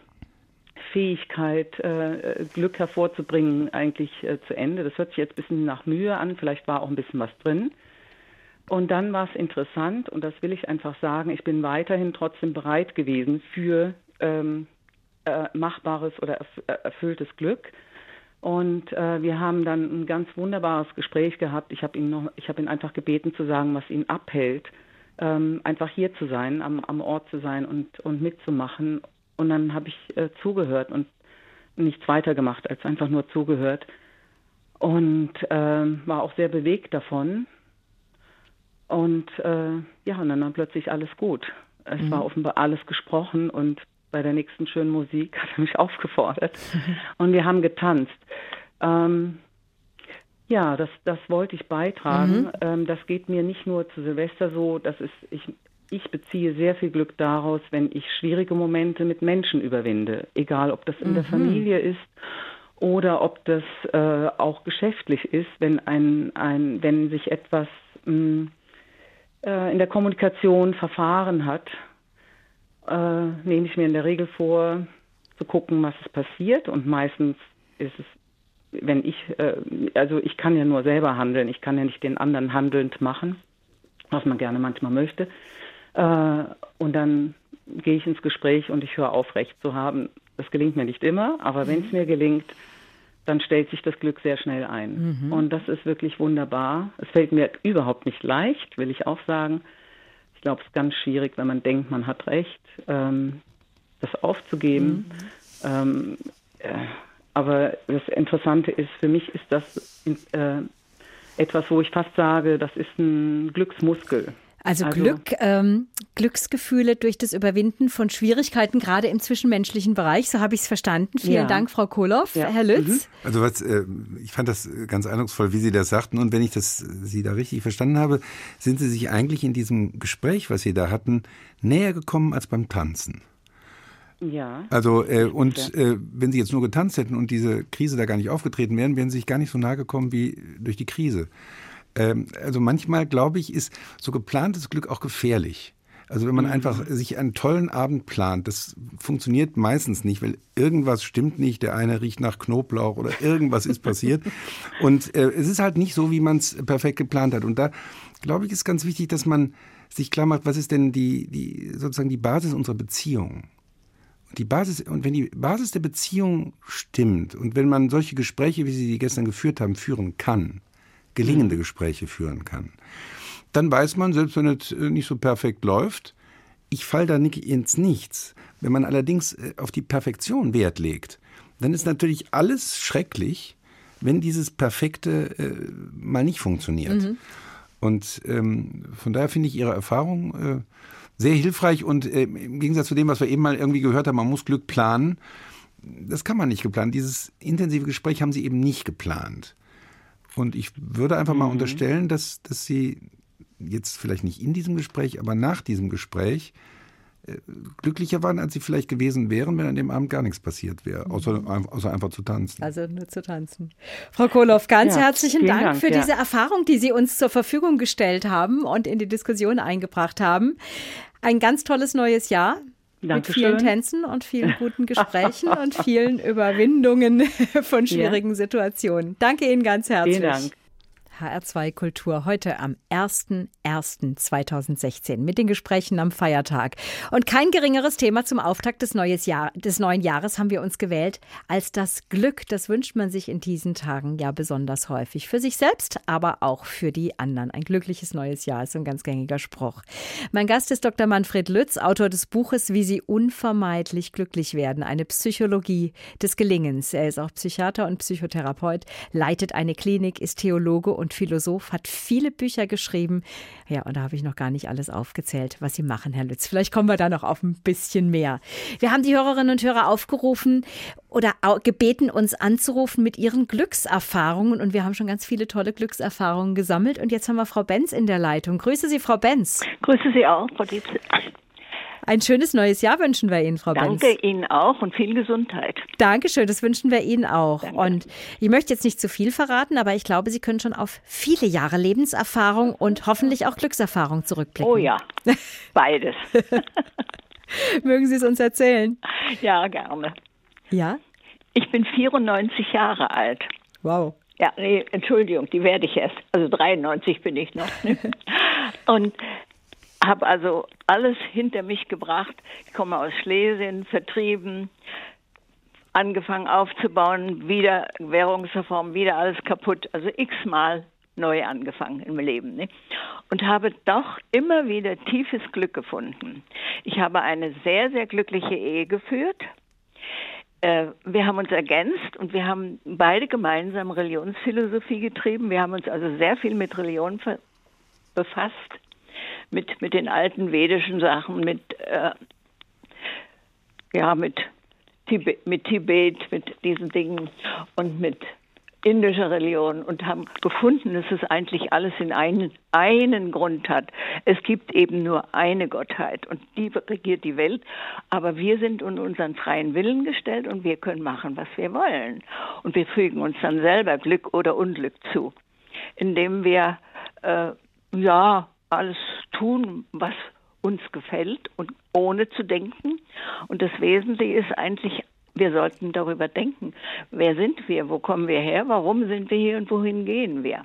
Fähigkeit, äh, Glück hervorzubringen, eigentlich äh, zu Ende. Das hört sich jetzt ein bisschen nach Mühe an, vielleicht war auch ein bisschen was drin. Und dann war es interessant, und das will ich einfach sagen, ich bin weiterhin trotzdem bereit gewesen für ähm, äh, machbares oder erf- erfülltes Glück. Und äh, wir haben dann ein ganz wunderbares Gespräch gehabt. Ich habe ihn noch, ich habe ihn einfach gebeten zu sagen, was ihn abhält, ähm, einfach hier zu sein, am, am Ort zu sein und, und mitzumachen. Und dann habe ich äh, zugehört und nichts weiter gemacht, als einfach nur zugehört. Und äh, war auch sehr bewegt davon. Und äh, ja, und dann war plötzlich alles gut. Es mhm. war offenbar alles gesprochen und bei der nächsten schönen Musik hat er mich aufgefordert. Mhm. Und wir haben getanzt. Ähm, ja, das, das wollte ich beitragen. Mhm. Ähm, das geht mir nicht nur zu Silvester so, das ist, ich, ich beziehe sehr viel Glück daraus, wenn ich schwierige Momente mit Menschen überwinde. Egal, ob das in mhm. der Familie ist oder ob das äh, auch geschäftlich ist, wenn ein, ein wenn sich etwas mh, äh, in der Kommunikation verfahren hat, äh, nehme ich mir in der Regel vor, zu gucken, was ist passiert. Und meistens ist es, wenn ich, äh, also ich kann ja nur selber handeln, ich kann ja nicht den anderen handelnd machen, was man gerne manchmal möchte. Äh, und dann gehe ich ins Gespräch und ich höre auf, Recht zu haben. Das gelingt mir nicht immer, aber wenn es mir gelingt, dann stellt sich das Glück sehr schnell ein. Mhm. Und das ist wirklich wunderbar. Es fällt mir überhaupt nicht leicht, will ich auch sagen. Ich glaube, es ist ganz schwierig, wenn man denkt, man hat Recht, ähm, das aufzugeben. Mhm. Ähm, äh, aber das Interessante ist, für mich ist das äh, etwas, wo ich fast sage, das ist ein Glücksmuskel. Also, also Glück, ähm, Glücksgefühle durch das Überwinden von Schwierigkeiten, gerade im zwischenmenschlichen Bereich. So habe ich es verstanden. Vielen ja. Dank, Frau Kohloff. Ja. Herr Lütz? Also was, äh, ich fand das ganz eindrucksvoll, wie Sie das sagten. Und wenn ich das Sie da richtig verstanden habe, sind Sie sich eigentlich in diesem Gespräch, was Sie da hatten, näher gekommen als beim Tanzen. Ja. Also äh, und äh, wenn Sie jetzt nur getanzt hätten und diese Krise da gar nicht aufgetreten wären, wären Sie sich gar nicht so nahe gekommen wie durch die Krise. Also manchmal, glaube ich, ist so geplantes Glück auch gefährlich. Also wenn man mhm. einfach sich einen tollen Abend plant, das funktioniert meistens nicht, weil irgendwas stimmt nicht, der eine riecht nach Knoblauch oder irgendwas ist passiert. Und äh, es ist halt nicht so, wie man es perfekt geplant hat. Und da, glaube ich, ist ganz wichtig, dass man sich klar macht, was ist denn die, die sozusagen die Basis unserer Beziehung? Die Basis, und wenn die Basis der Beziehung stimmt und wenn man solche Gespräche, wie Sie die gestern geführt haben, führen kann, gelingende Gespräche führen kann, dann weiß man, selbst wenn es nicht so perfekt läuft, ich falle da nicht ins Nichts. Wenn man allerdings auf die Perfektion Wert legt, dann ist natürlich alles schrecklich, wenn dieses Perfekte äh, mal nicht funktioniert. Mhm. Und ähm, von daher finde ich Ihre Erfahrung äh, sehr hilfreich und äh, im Gegensatz zu dem, was wir eben mal irgendwie gehört haben, man muss Glück planen, das kann man nicht geplant. Dieses intensive Gespräch haben Sie eben nicht geplant. Und ich würde einfach mal mhm. unterstellen, dass, dass Sie jetzt vielleicht nicht in diesem Gespräch, aber nach diesem Gespräch äh, glücklicher waren, als Sie vielleicht gewesen wären, wenn an dem Abend gar nichts passiert wäre, außer, außer einfach zu tanzen. Also nur zu tanzen. Frau Kohloff, ganz ja, herzlichen Dank, Dank für ja. diese Erfahrung, die Sie uns zur Verfügung gestellt haben und in die Diskussion eingebracht haben. Ein ganz tolles neues Jahr. Dankeschön. Mit vielen Tänzen und vielen guten Gesprächen und vielen Überwindungen von schwierigen ja. Situationen. Danke Ihnen ganz herzlich. Vielen Dank. H R zwei Kultur heute am ersten ersten zweitausendsechzehn mit den Gesprächen am Feiertag. Und kein geringeres Thema zum Auftakt des, neues Jahr, des neuen Jahres haben wir uns gewählt als das Glück. Das wünscht man sich in diesen Tagen ja besonders häufig. Für sich selbst, aber auch für die anderen. Ein glückliches neues Jahr ist ein ganz gängiger Spruch. Mein Gast ist Doktor Manfred Lütz, Autor des Buches Wie Sie unvermeidlich glücklich werden. Eine Psychologie des Gelingens. Er ist auch Psychiater und Psychotherapeut, leitet eine Klinik, ist Theologe und Philosoph, hat viele Bücher geschrieben. Ja, und da habe ich noch gar nicht alles aufgezählt, was Sie machen, Herr Lütz. Vielleicht kommen wir da noch auf ein bisschen mehr. Wir haben die Hörerinnen und Hörer aufgerufen oder gebeten, uns anzurufen mit ihren Glückserfahrungen. Und wir haben schon ganz viele tolle Glückserfahrungen gesammelt. Und jetzt haben wir Frau Benz in der Leitung. Grüße Sie, Frau Benz. Grüße Sie auch, Frau Dietze. Ein schönes neues Jahr wünschen wir Ihnen, Frau Benz. Danke Ihnen auch und viel Gesundheit. Dankeschön, das wünschen wir Ihnen auch. Danke. Und ich möchte jetzt nicht zu viel verraten, aber ich glaube, Sie können schon auf viele Jahre Lebenserfahrung und hoffentlich auch Glückserfahrung zurückblicken. Oh ja, beides. Mögen Sie es uns erzählen? Ja, gerne. Ja? Ich bin vierundneunzig Jahre alt. Wow. Ja, nee, Entschuldigung, die werde ich erst. Also dreiundneunzig bin ich noch. Und habe also alles hinter mich gebracht. Ich komme aus Schlesien, vertrieben, angefangen aufzubauen, wieder Währungsreform, wieder alles kaputt. Also x-mal neu angefangen im Leben, ne? Und habe doch immer wieder tiefes Glück gefunden. Ich habe eine sehr, sehr glückliche Ehe geführt. Äh, wir haben uns ergänzt und wir haben beide gemeinsam Religionsphilosophie getrieben. Wir haben uns also sehr viel mit Religion ver- befasst, mit, mit den alten vedischen Sachen, mit, äh, ja, mit, Tibet, mit Tibet, mit diesen Dingen und mit indischer Religion und haben gefunden, dass es eigentlich alles in einen, einen Grund hat. Es gibt eben nur eine Gottheit und die regiert die Welt, aber wir sind in unseren freien Willen gestellt und wir können machen, was wir wollen. Und wir fügen uns dann selber Glück oder Unglück zu, indem wir äh, ja alles tun, was uns gefällt und ohne zu denken. Und das Wesentliche ist eigentlich, wir sollten darüber denken, wer sind wir, wo kommen wir her, warum sind wir hier und wohin gehen wir.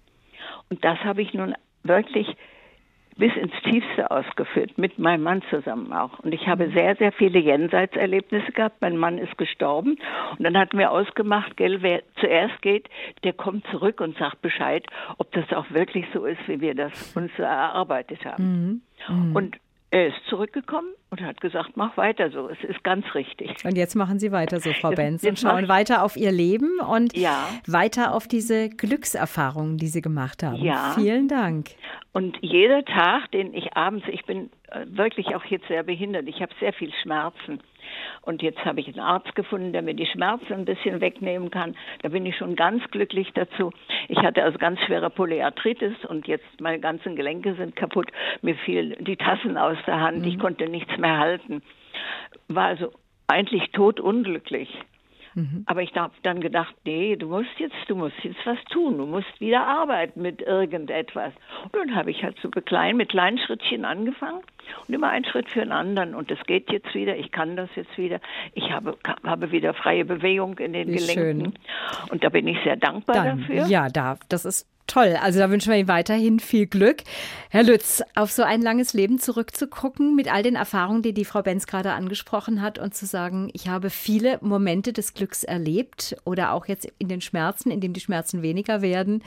Und das habe ich nun wirklich bis ins Tiefste ausgeführt, mit meinem Mann zusammen auch. Und ich habe sehr, sehr viele Jenseitserlebnisse gehabt. Mein Mann ist gestorben und dann hatten wir ausgemacht, gell, wer zuerst geht, der kommt zurück und sagt Bescheid, ob das auch wirklich so ist, wie wir das uns erarbeitet haben. Mhm. Mhm. Und er ist zurückgekommen und hat gesagt, mach weiter so, es ist ganz richtig. Und jetzt machen Sie weiter so, Frau Jetzt- Benz, jetzt und schauen mach- weiter auf Ihr Leben und Ja. weiter auf diese Glückserfahrungen, die Sie gemacht haben. Ja. Vielen Dank. Und jeder Tag, den ich abends, ich bin äh, wirklich auch jetzt sehr behindert, ich habe sehr viel Schmerzen. Und jetzt habe ich einen Arzt gefunden, der mir die Schmerzen ein bisschen wegnehmen kann. Da bin ich schon ganz glücklich dazu. Ich hatte also ganz schwere Polyarthritis und jetzt meine ganzen Gelenke sind kaputt. Mir fielen die Tassen aus der Hand, ich konnte nichts mehr halten. War also eigentlich todunglücklich. Aber ich habe dann gedacht, nee, du musst jetzt, du musst jetzt was tun, du musst wieder arbeiten mit irgendetwas. Und dann habe ich halt so klein, mit kleinen Schrittchen angefangen und immer einen Schritt für den anderen. Und das geht jetzt wieder, ich kann das jetzt wieder. Ich habe, habe wieder freie Bewegung in den Wie Gelenken. Und da bin ich sehr dankbar Dann, dafür. ja, da, das ist toll. Also da wünschen wir Ihnen weiterhin viel Glück. Herr Lütz, auf so ein langes Leben zurückzugucken mit all den Erfahrungen, die die Frau Benz gerade angesprochen hat und zu sagen, ich habe viele Momente des Glücks erlebt oder auch jetzt in den Schmerzen, in denen die Schmerzen weniger werden,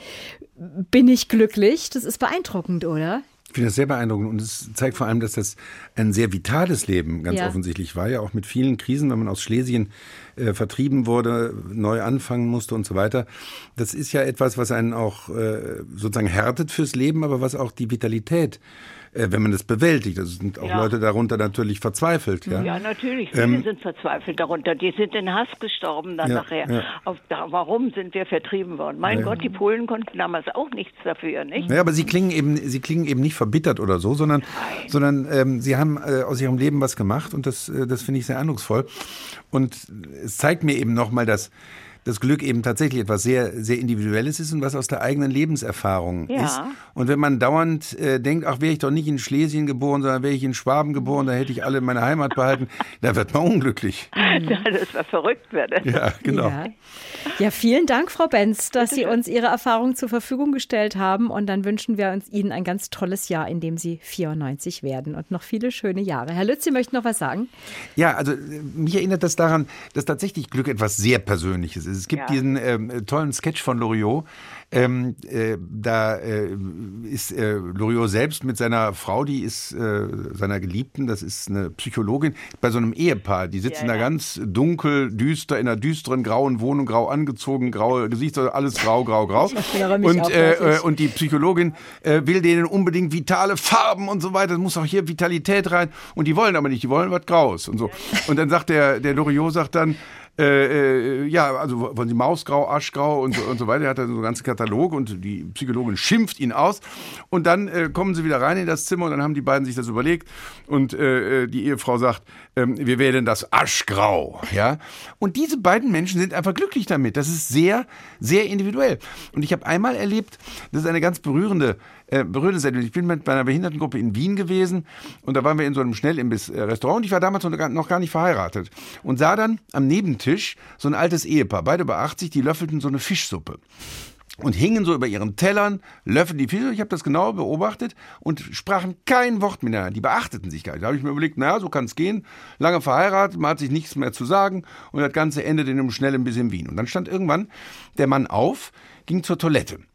bin ich glücklich. Das ist beeindruckend, oder? Ich finde das sehr beeindruckend und es zeigt vor allem, dass das ein sehr vitales Leben ganz Ja. offensichtlich war, ja auch mit vielen Krisen, wenn man aus Schlesien äh, vertrieben wurde, neu anfangen musste und so weiter. Das ist ja etwas, was einen auch äh, sozusagen härtet fürs Leben, aber was auch die Vitalität, äh, wenn man das bewältigt, also sind auch Ja. Leute darunter natürlich verzweifelt. Ja, Ja, natürlich. Viele Ähm, sind verzweifelt darunter. Die sind in Hass gestorben dann Ja, nachher. ja. Auf, da, warum sind wir vertrieben worden? Mein Ja. Gott, die Polen konnten damals auch nichts dafür, nicht? Ja, aber sie klingen eben, sie klingen eben nicht verbittert oder so, sondern, sondern ähm, sie haben äh, aus ihrem Leben was gemacht und das, äh, das finde ich sehr eindrucksvoll. Und es zeigt mir eben nochmal, dass das Glück eben tatsächlich etwas sehr, sehr Individuelles ist und was aus der eigenen Lebenserfahrung Ja. ist. Und wenn man dauernd äh, denkt, ach, wäre ich doch nicht in Schlesien geboren, sondern wäre ich in Schwaben geboren, da hätte ich alle meine Heimat behalten, da wird man unglücklich. Ja, das war verrückt werde. Ja, genau. Ja. ja, vielen Dank, Frau Benz, dass Sie uns Ihre Erfahrung zur Verfügung gestellt haben. Und dann wünschen wir uns Ihnen ein ganz tolles Jahr, in dem Sie vierundneunzig werden und noch viele schöne Jahre. Herr Lütz, Sie möchten noch was sagen? Ja, also äh, mich erinnert das daran, dass tatsächlich Glück etwas sehr Persönliches ist. Es gibt Ja. diesen ähm, tollen Sketch von Loriot. Ähm, äh, da äh, ist äh, Loriot selbst mit seiner Frau, die ist äh, seiner Geliebten, das ist eine Psychologin, bei so einem Ehepaar. Die sitzen Ja, da ja. ganz dunkel, düster, in einer düsteren, grauen Wohnung, grau angezogen, graue Gesichter, alles grau, grau, grau. Ich erinnere mich Und, auch äh, deutlich. äh, und die Psychologin äh, will denen unbedingt vitale Farben und so weiter. Es muss auch hier Vitalität rein. Und die wollen aber nicht, die wollen was Graues und so. Und dann sagt der, der Loriot sagt dann, Äh, äh, ja, also wollen Sie Mausgrau, Aschgrau und so, und so weiter. Er hat da so einen ganzen Katalog und die Psychologin schimpft ihn aus. Und dann äh, kommen sie wieder rein in das Zimmer und dann haben die beiden sich das überlegt. Und äh, die Ehefrau sagt, ähm, wir wählen das Aschgrau. Ja? Und diese beiden Menschen sind einfach glücklich damit. Das ist sehr, sehr individuell. Und ich habe einmal erlebt, das ist eine ganz berührende Äh, berührende Sendung. Ich bin mit meiner Behindertengruppe in Wien gewesen und da waren wir in so einem Schnellimbiss-Restaurant und ich war damals noch gar, noch gar nicht verheiratet und sah dann am Nebentisch so ein altes Ehepaar, beide über achtzig, die löffelten so eine Fischsuppe und hingen so über ihren Tellern, löffelten die Fische. Ich habe das genau beobachtet und sprachen kein Wort miteinander. Die beachteten sich gar nicht. Da habe ich mir überlegt, naja, so kann es gehen. Lange verheiratet, man hat sich nichts mehr zu sagen und das Ganze endet in einem Schnellimbiss in Wien. Und dann stand irgendwann der Mann auf, ging zur Toilette.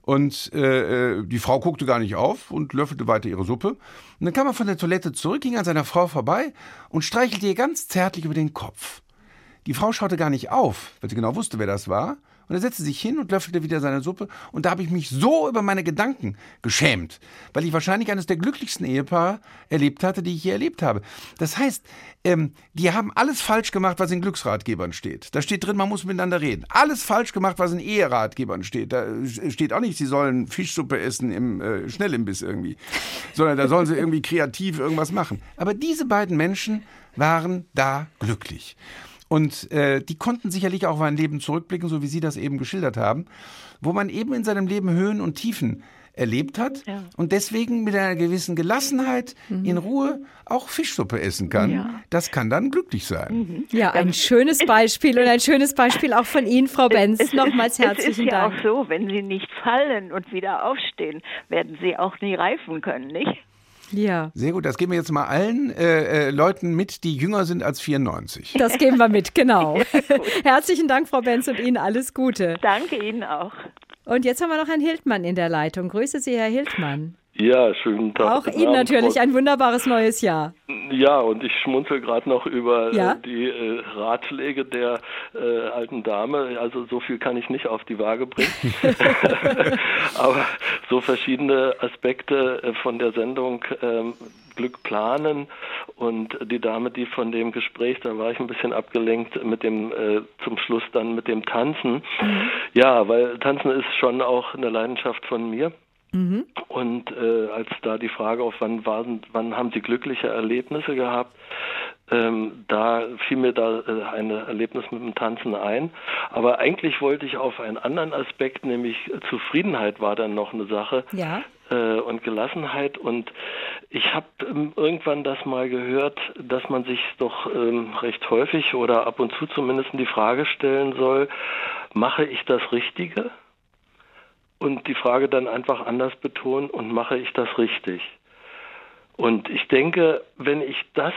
Und äh, die Frau guckte gar nicht auf und löffelte weiter ihre Suppe. Und dann kam er von der Toilette zurück, ging an seiner Frau vorbei und streichelte ihr ganz zärtlich über den Kopf. Die Frau schaute gar nicht auf, weil sie genau wusste, wer das war. Und er setzte sich hin und löffelte wieder seine Suppe. Und da habe ich mich so über meine Gedanken geschämt, weil ich wahrscheinlich eines der glücklichsten Ehepaare erlebt hatte, die ich je erlebt habe. Das heißt, ähm, die haben alles falsch gemacht, was in Glücksratgebern steht. Da steht drin, man muss miteinander reden. Alles falsch gemacht, was in Eheratgebern steht. Da steht auch nicht, sie sollen Fischsuppe essen im äh, Schnellimbiss irgendwie, sondern da sollen sie irgendwie kreativ irgendwas machen. Aber diese beiden Menschen waren da glücklich. Und äh, die konnten sicherlich auch auf ein Leben zurückblicken, so wie Sie das eben geschildert haben, wo man eben in seinem Leben Höhen und Tiefen erlebt hat ja. und deswegen mit einer gewissen Gelassenheit mhm. in Ruhe auch Fischsuppe essen kann. Ja. Das kann dann glücklich sein. Mhm. Ja, ein schönes Beispiel und ein schönes Beispiel auch von Ihnen, Frau Benz. Es, Nochmals herzlichen Dank. Es ist ja Dank. auch so, wenn Sie nicht fallen und wieder aufstehen, werden Sie auch nie reifen können, nicht? Ja. Sehr gut, das geben wir jetzt mal allen äh, äh, Leuten mit, die jünger sind als vierundneunzig. Das geben wir mit, genau. Herzlichen Dank, Frau Benz, und Ihnen alles Gute. Danke Ihnen auch. Und jetzt haben wir noch Herrn Hildmann in der Leitung. Grüße Sie, Herr Hildmann. Ja, schönen Tag. Auch Ihnen natürlich ein wunderbares neues Jahr. Ja, und ich schmunzel gerade noch über ja? äh, die äh, Ratschläge der äh, alten Dame. Also so viel kann ich nicht auf die Waage bringen. Aber so verschiedene Aspekte äh, von der Sendung äh, Glück planen und die Dame, die von dem Gespräch, da war ich ein bisschen abgelenkt mit dem, äh, zum Schluss dann mit dem Tanzen. Mhm. Ja, weil Tanzen ist schon auch eine Leidenschaft von mir. Mhm. Und äh, als da die Frage auf wann waren, wann haben Sie glückliche Erlebnisse gehabt, ähm, da fiel mir da äh, ein Erlebnis mit dem Tanzen ein. Aber eigentlich wollte ich auf einen anderen Aspekt, nämlich Zufriedenheit war dann noch eine Sache. Ja. Äh, und Gelassenheit. Und ich habe ähm, irgendwann das mal gehört, dass man sich doch ähm, recht häufig oder ab und zu zumindest die Frage stellen soll, mache ich das Richtige? Und die Frage dann einfach anders betonen, und mache ich das richtig? Und ich denke, wenn ich das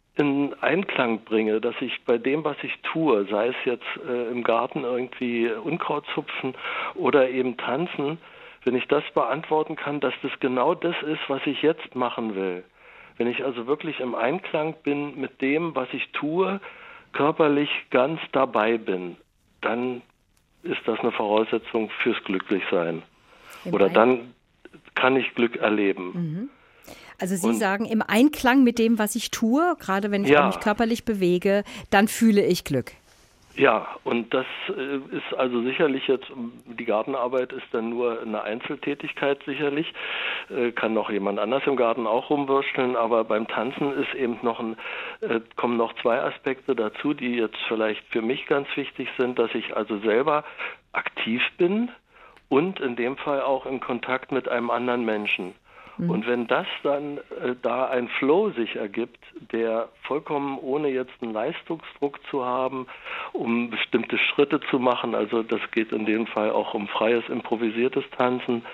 in Einklang bringe, dass ich bei dem, was ich tue, sei es jetzt äh, im Garten irgendwie Unkraut zupfen oder eben tanzen, wenn ich das beantworten kann, dass das genau das ist, was ich jetzt machen will. Wenn ich also wirklich im Einklang bin mit dem, was ich tue, körperlich ganz dabei bin, dann ist das eine Voraussetzung fürs Glücklichsein. Im Oder dann kann ich Glück erleben. Mhm. Also Sie Und, sagen, im Einklang mit dem, was ich tue, gerade wenn ich ja. mich körperlich bewege, dann fühle ich Glück. Ja, und das ist also sicherlich jetzt, die Gartenarbeit ist dann nur eine Einzeltätigkeit sicherlich, kann noch jemand anders im Garten auch rumwursteln, aber beim Tanzen ist eben noch ein, kommen noch zwei Aspekte dazu, die jetzt vielleicht für mich ganz wichtig sind, dass ich also selber aktiv bin und in dem Fall auch in Kontakt mit einem anderen Menschen. Und wenn das dann äh, da ein Flow sich ergibt, der vollkommen ohne jetzt einen Leistungsdruck zu haben, um bestimmte Schritte zu machen, also das geht in dem Fall auch um freies, improvisiertes Tanzen,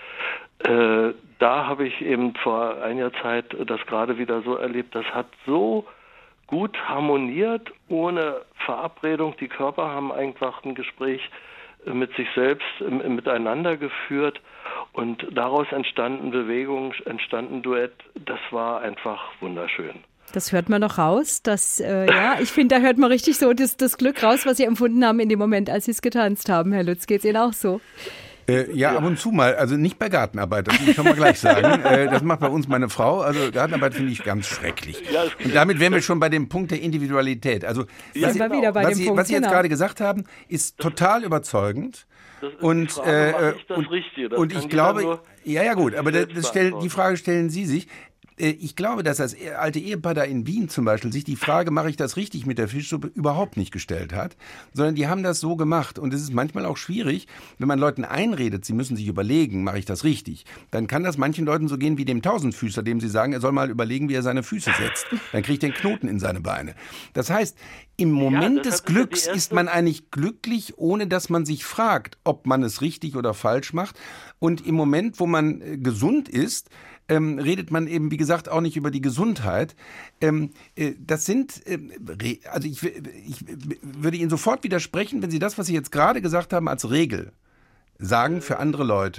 äh, da habe ich eben vor einiger Zeit das gerade wieder so erlebt, das hat so gut harmoniert, ohne Verabredung, die Körper haben einfach ein Gespräch mit sich selbst im, miteinander geführt und daraus entstanden Bewegungen, entstanden Duett. Das war einfach wunderschön. Das hört man noch raus. Das, äh, ja, ich finde, da hört man richtig so das, das Glück raus, was Sie empfunden haben in dem Moment, als Sie es getanzt haben. Herr Lütz, geht es Ihnen auch so? Äh, ja, ab und zu mal. Also nicht bei Gartenarbeit, das will ich schon mal gleich sagen. äh, das macht bei uns meine Frau. Also Gartenarbeit finde ich ganz schrecklich. Ja, und damit wären wir schon bei dem Punkt der Individualität. Also was, ja, Sie, wieder bei was, dem Sie, Punkt, was Sie jetzt genau. gerade gesagt haben, ist total überzeugend. Das ist und die Frage, äh, ich das und, Richtige? Das und ich glaube, ja, ja gut, aber das, das stell, die Frage stellen Sie sich. Ich glaube, dass das alte Ehepaar da in Wien zum Beispiel sich die Frage, mache ich das richtig mit der Fischsuppe, überhaupt nicht gestellt hat, sondern die haben das so gemacht. Und es ist manchmal auch schwierig, wenn man Leuten einredet, sie müssen sich überlegen, mache ich das richtig, dann kann das manchen Leuten so gehen wie dem Tausendfüßer, dem sie sagen, er soll mal überlegen, wie er seine Füße setzt. Dann kriegt er einen Knoten in seine Beine. Das heißt, im Moment ja, des Glücks ja ist man eigentlich glücklich, ohne dass man sich fragt, ob man es richtig oder falsch macht. Und im Moment, wo man äh, gesund ist, Ähm, redet man eben, wie gesagt, auch nicht über die Gesundheit. Ähm, äh, das sind, äh, Re- also ich, ich würde Ihnen sofort widersprechen, wenn Sie das, was Sie jetzt gerade gesagt haben, als Regel sagen für andere Leute.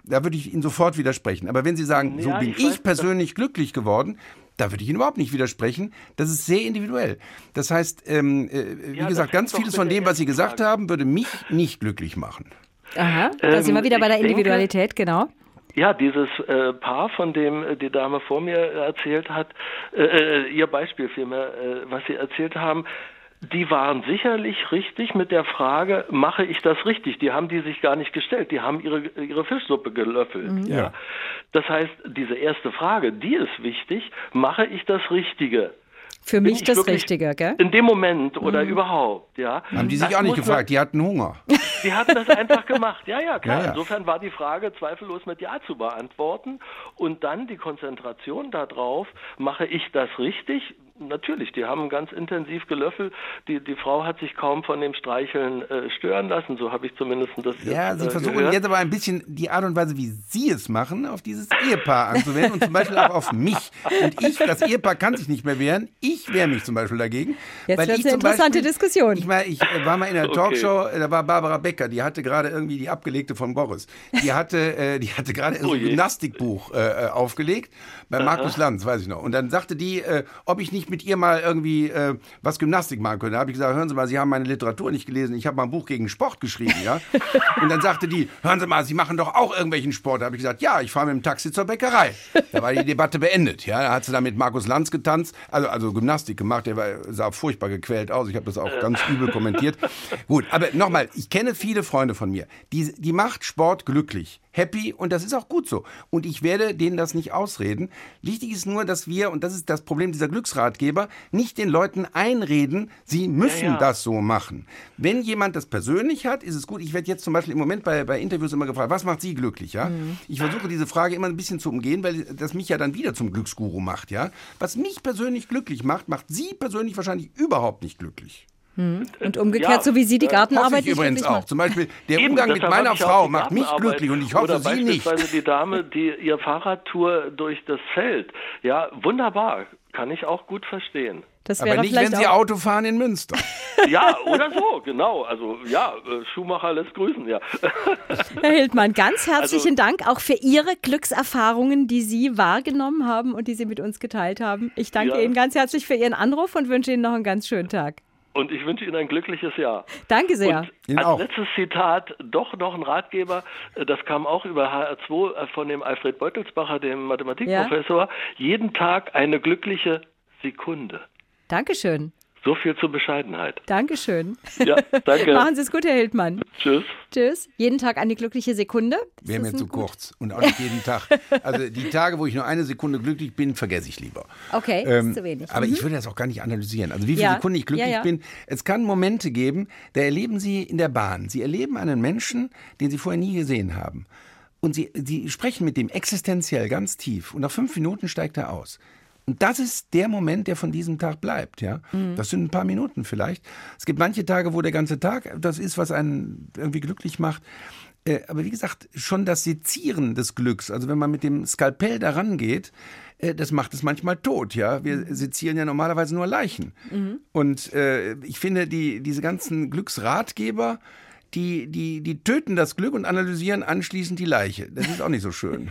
da würde ich Ihnen sofort widersprechen. Aber wenn Sie sagen, so Ja, bin ich ich weiß, persönlich glücklich geworden, da würde ich Ihnen überhaupt nicht widersprechen. Das ist sehr individuell. Das heißt, ähm, äh, wie Ja, gesagt, das ganz hängt doch vieles mit von der dem, was Sie ersten gesagt Frage. haben, würde mich nicht glücklich machen. Aha, da Ähm, sind wir wieder bei der ich denke- Individualität, genau. Ja, dieses äh, Paar, von dem äh, die Dame vor mir erzählt hat, äh, äh, ihr Beispiel vielmehr, äh, was Sie erzählt haben, die waren sicherlich richtig mit der Frage, mache ich das richtig? Die haben die sich gar nicht gestellt, die haben ihre, ihre Fischsuppe gelöffelt. Mhm. Ja. Das heißt, diese erste Frage, die ist wichtig, mache ich das Richtige? Für Bin mich ich das wirklich Richtige, gell? In dem Moment oder Mhm. überhaupt, ja. Haben die sich Das auch nicht muss gefragt, die hatten Hunger. Man, die hatten das einfach gemacht. Ja, ja, klar. Ja, ja. Insofern war die Frage zweifellos mit Ja zu beantworten. Und dann die Konzentration darauf, mache ich das richtig? Natürlich, die haben ganz intensiv gelöffelt. Die, die Frau hat sich kaum von dem Streicheln äh, stören lassen, so habe ich zumindest das Ja, jetzt, Sie äh, versuchen gehört. jetzt aber ein bisschen die Art und Weise, wie Sie es machen, auf dieses Ehepaar anzuwenden und zum Beispiel auch auf mich. Und ich, das Ehepaar kann sich nicht mehr wehren. Ich wehre mich zum Beispiel dagegen. Jetzt weil wird's ich eine zum interessante Beispiel, Diskussion. Ich, war, ich äh, war mal in einer Okay. Talkshow, äh, da war Barbara Becker, die hatte gerade irgendwie die abgelegte von Boris. Die hatte, äh, die hatte gerade so Oh ein je. Gymnastikbuch äh, aufgelegt bei Markus Lanz, weiß ich noch. Und dann sagte die, äh, ob ich nicht mit ihr mal irgendwie äh, was Gymnastik machen könnte. Da habe ich gesagt, hören Sie mal, Sie haben meine Literatur nicht gelesen. Ich habe mal ein Buch gegen Sport geschrieben, ja. Und dann sagte die, hören Sie mal, Sie machen doch auch irgendwelchen Sport. Da habe ich gesagt, ja, ich fahre mit dem Taxi zur Bäckerei. Da war die Debatte beendet, ja. Da hat sie dann mit Markus Lanz getanzt, also, also Gymnastik gemacht. Der war, sah furchtbar gequält aus. Ich habe das auch ganz übel kommentiert. Gut, aber nochmal, ich kenne viele Freunde von mir, die, die macht Sport glücklich, happy und das ist auch gut so. Und ich werde denen das nicht ausreden. Wichtig ist nur, dass wir, und das ist das Problem dieser Glücksratgeber, nicht den Leuten einreden, sie müssen Ja, ja. das so machen. Wenn jemand das persönlich hat, ist es gut. Ich werde jetzt zum Beispiel im Moment bei, bei Interviews immer gefragt, was macht Sie glücklich? Ja? Mhm. Ich versuche diese Frage immer ein bisschen zu umgehen, weil das mich ja dann wieder zum Glücksguru macht. Ja? Was mich persönlich glücklich macht, macht Sie persönlich wahrscheinlich überhaupt nicht glücklich. Und umgekehrt, Ja, so wie Sie die äh, Gartenarbeit Hoffe ich nicht übrigens glücklich auch. macht. Zum Beispiel der Eben, Umgang mit deshalb meiner habe ich auch Frau die macht mich Gartenarbeit glücklich und ich hoffe oder Sie nicht. beispielsweise die Dame, die ihr Fahrradtour durch das Feld. Ja, wunderbar. Kann ich auch gut verstehen. Das Aber wäre nicht, vielleicht wenn Sie auch Auto fahren in Münster. Ja, oder so, genau. Also ja, äh, Schumacher lässt grüßen, ja. Herr Hildmann, ganz herzlichen Also- Dank auch für Ihre Glückserfahrungen, die Sie wahrgenommen haben und die Sie mit uns geteilt haben. Ich danke Ja. Ihnen ganz herzlich für Ihren Anruf und wünsche Ihnen noch einen ganz schönen Tag. Und ich wünsche Ihnen ein glückliches Jahr. Danke sehr. Und Ihnen als auch. letztes Zitat doch noch ein Ratgeber, äh, das kam auch über H R zwei äh, von dem Alfred Beutelsbacher, dem Mathematikprofessor. Jeden Tag eine glückliche Sekunde. Dankeschön. So viel zur Bescheidenheit. Dankeschön. Ja, danke. Machen Sie es gut, Herr Hildmann. Tschüss. Tschüss. Jeden Tag eine glückliche Sekunde. Ist Wäre das mir ein zu gut- kurz. Und auch nicht jeden Tag. Also die Tage, wo ich nur eine Sekunde glücklich bin, vergesse ich lieber. Okay, Ähm, ist zu wenig. Aber Mhm. ich würde das auch gar nicht analysieren. Also wie viele Ja, Sekunden ich glücklich ja, ja. bin. Es kann Momente geben, da erleben Sie in der Bahn. Sie erleben einen Menschen, den Sie vorher nie gesehen haben. Und Sie, Sie sprechen mit dem existenziell ganz tief. Und nach fünf Minuten steigt er aus. Und das ist der Moment, der von diesem Tag bleibt. Ja? Mhm. Das sind ein paar Minuten vielleicht. Es gibt manche Tage, wo der ganze Tag das ist, was einen irgendwie glücklich macht. Äh, aber wie gesagt, schon das Sezieren des Glücks, also wenn man mit dem Skalpell daran geht, äh, das macht es manchmal tot. Ja? Wir sezieren ja normalerweise nur Leichen. Mhm. Und äh, ich finde, die, diese ganzen Glücksratgeber, die, die, die töten das Glück und analysieren anschließend die Leiche. Das ist auch nicht so schön.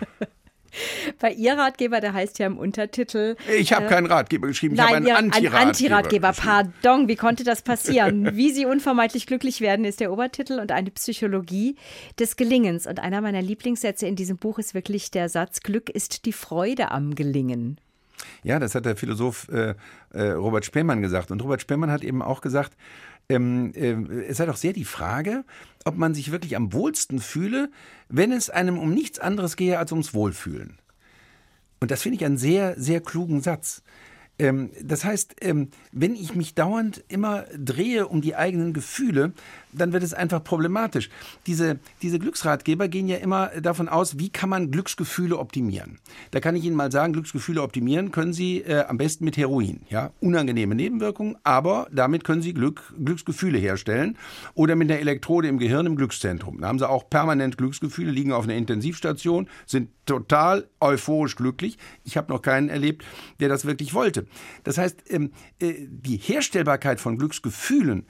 Bei Ihr Ratgeber, der heißt ja im Untertitel. Ich habe äh, keinen Ratgeber geschrieben, ich Nein, habe einen ja, Antiratgeber. ein Antiratgeber. geschrieben. Pardon, wie konnte das passieren? Wie Sie unvermeidlich glücklich werden, ist der Obertitel und eine Psychologie des Gelingens. Und einer meiner Lieblingssätze in diesem Buch ist wirklich der Satz: Glück ist die Freude am Gelingen. Ja, das hat der Philosoph äh, äh, Robert Spemann gesagt. Und Robert Spemann hat eben auch gesagt, ähm, äh, es sei doch sehr die Frage, ob man sich wirklich am wohlsten fühle, wenn es einem um nichts anderes gehe als ums Wohlfühlen. Und das finde ich einen sehr, sehr klugen Satz. Ähm, das heißt, ähm, wenn ich mich dauernd immer drehe um die eigenen Gefühle, dann wird es einfach problematisch. Diese, diese Glücksratgeber gehen ja immer davon aus, wie kann man Glücksgefühle optimieren. Da kann ich Ihnen mal sagen, Glücksgefühle optimieren können Sie äh, am besten mit Heroin. Ja? Unangenehme Nebenwirkungen, aber damit können Sie Glück, Glücksgefühle herstellen. Oder mit einer Elektrode im Gehirn im Glückszentrum. Da haben Sie auch permanent Glücksgefühle, liegen auf einer Intensivstation, sind total euphorisch glücklich. Ich habe noch keinen erlebt, der das wirklich wollte. Das heißt, ähm, äh, die Herstellbarkeit von Glücksgefühlen,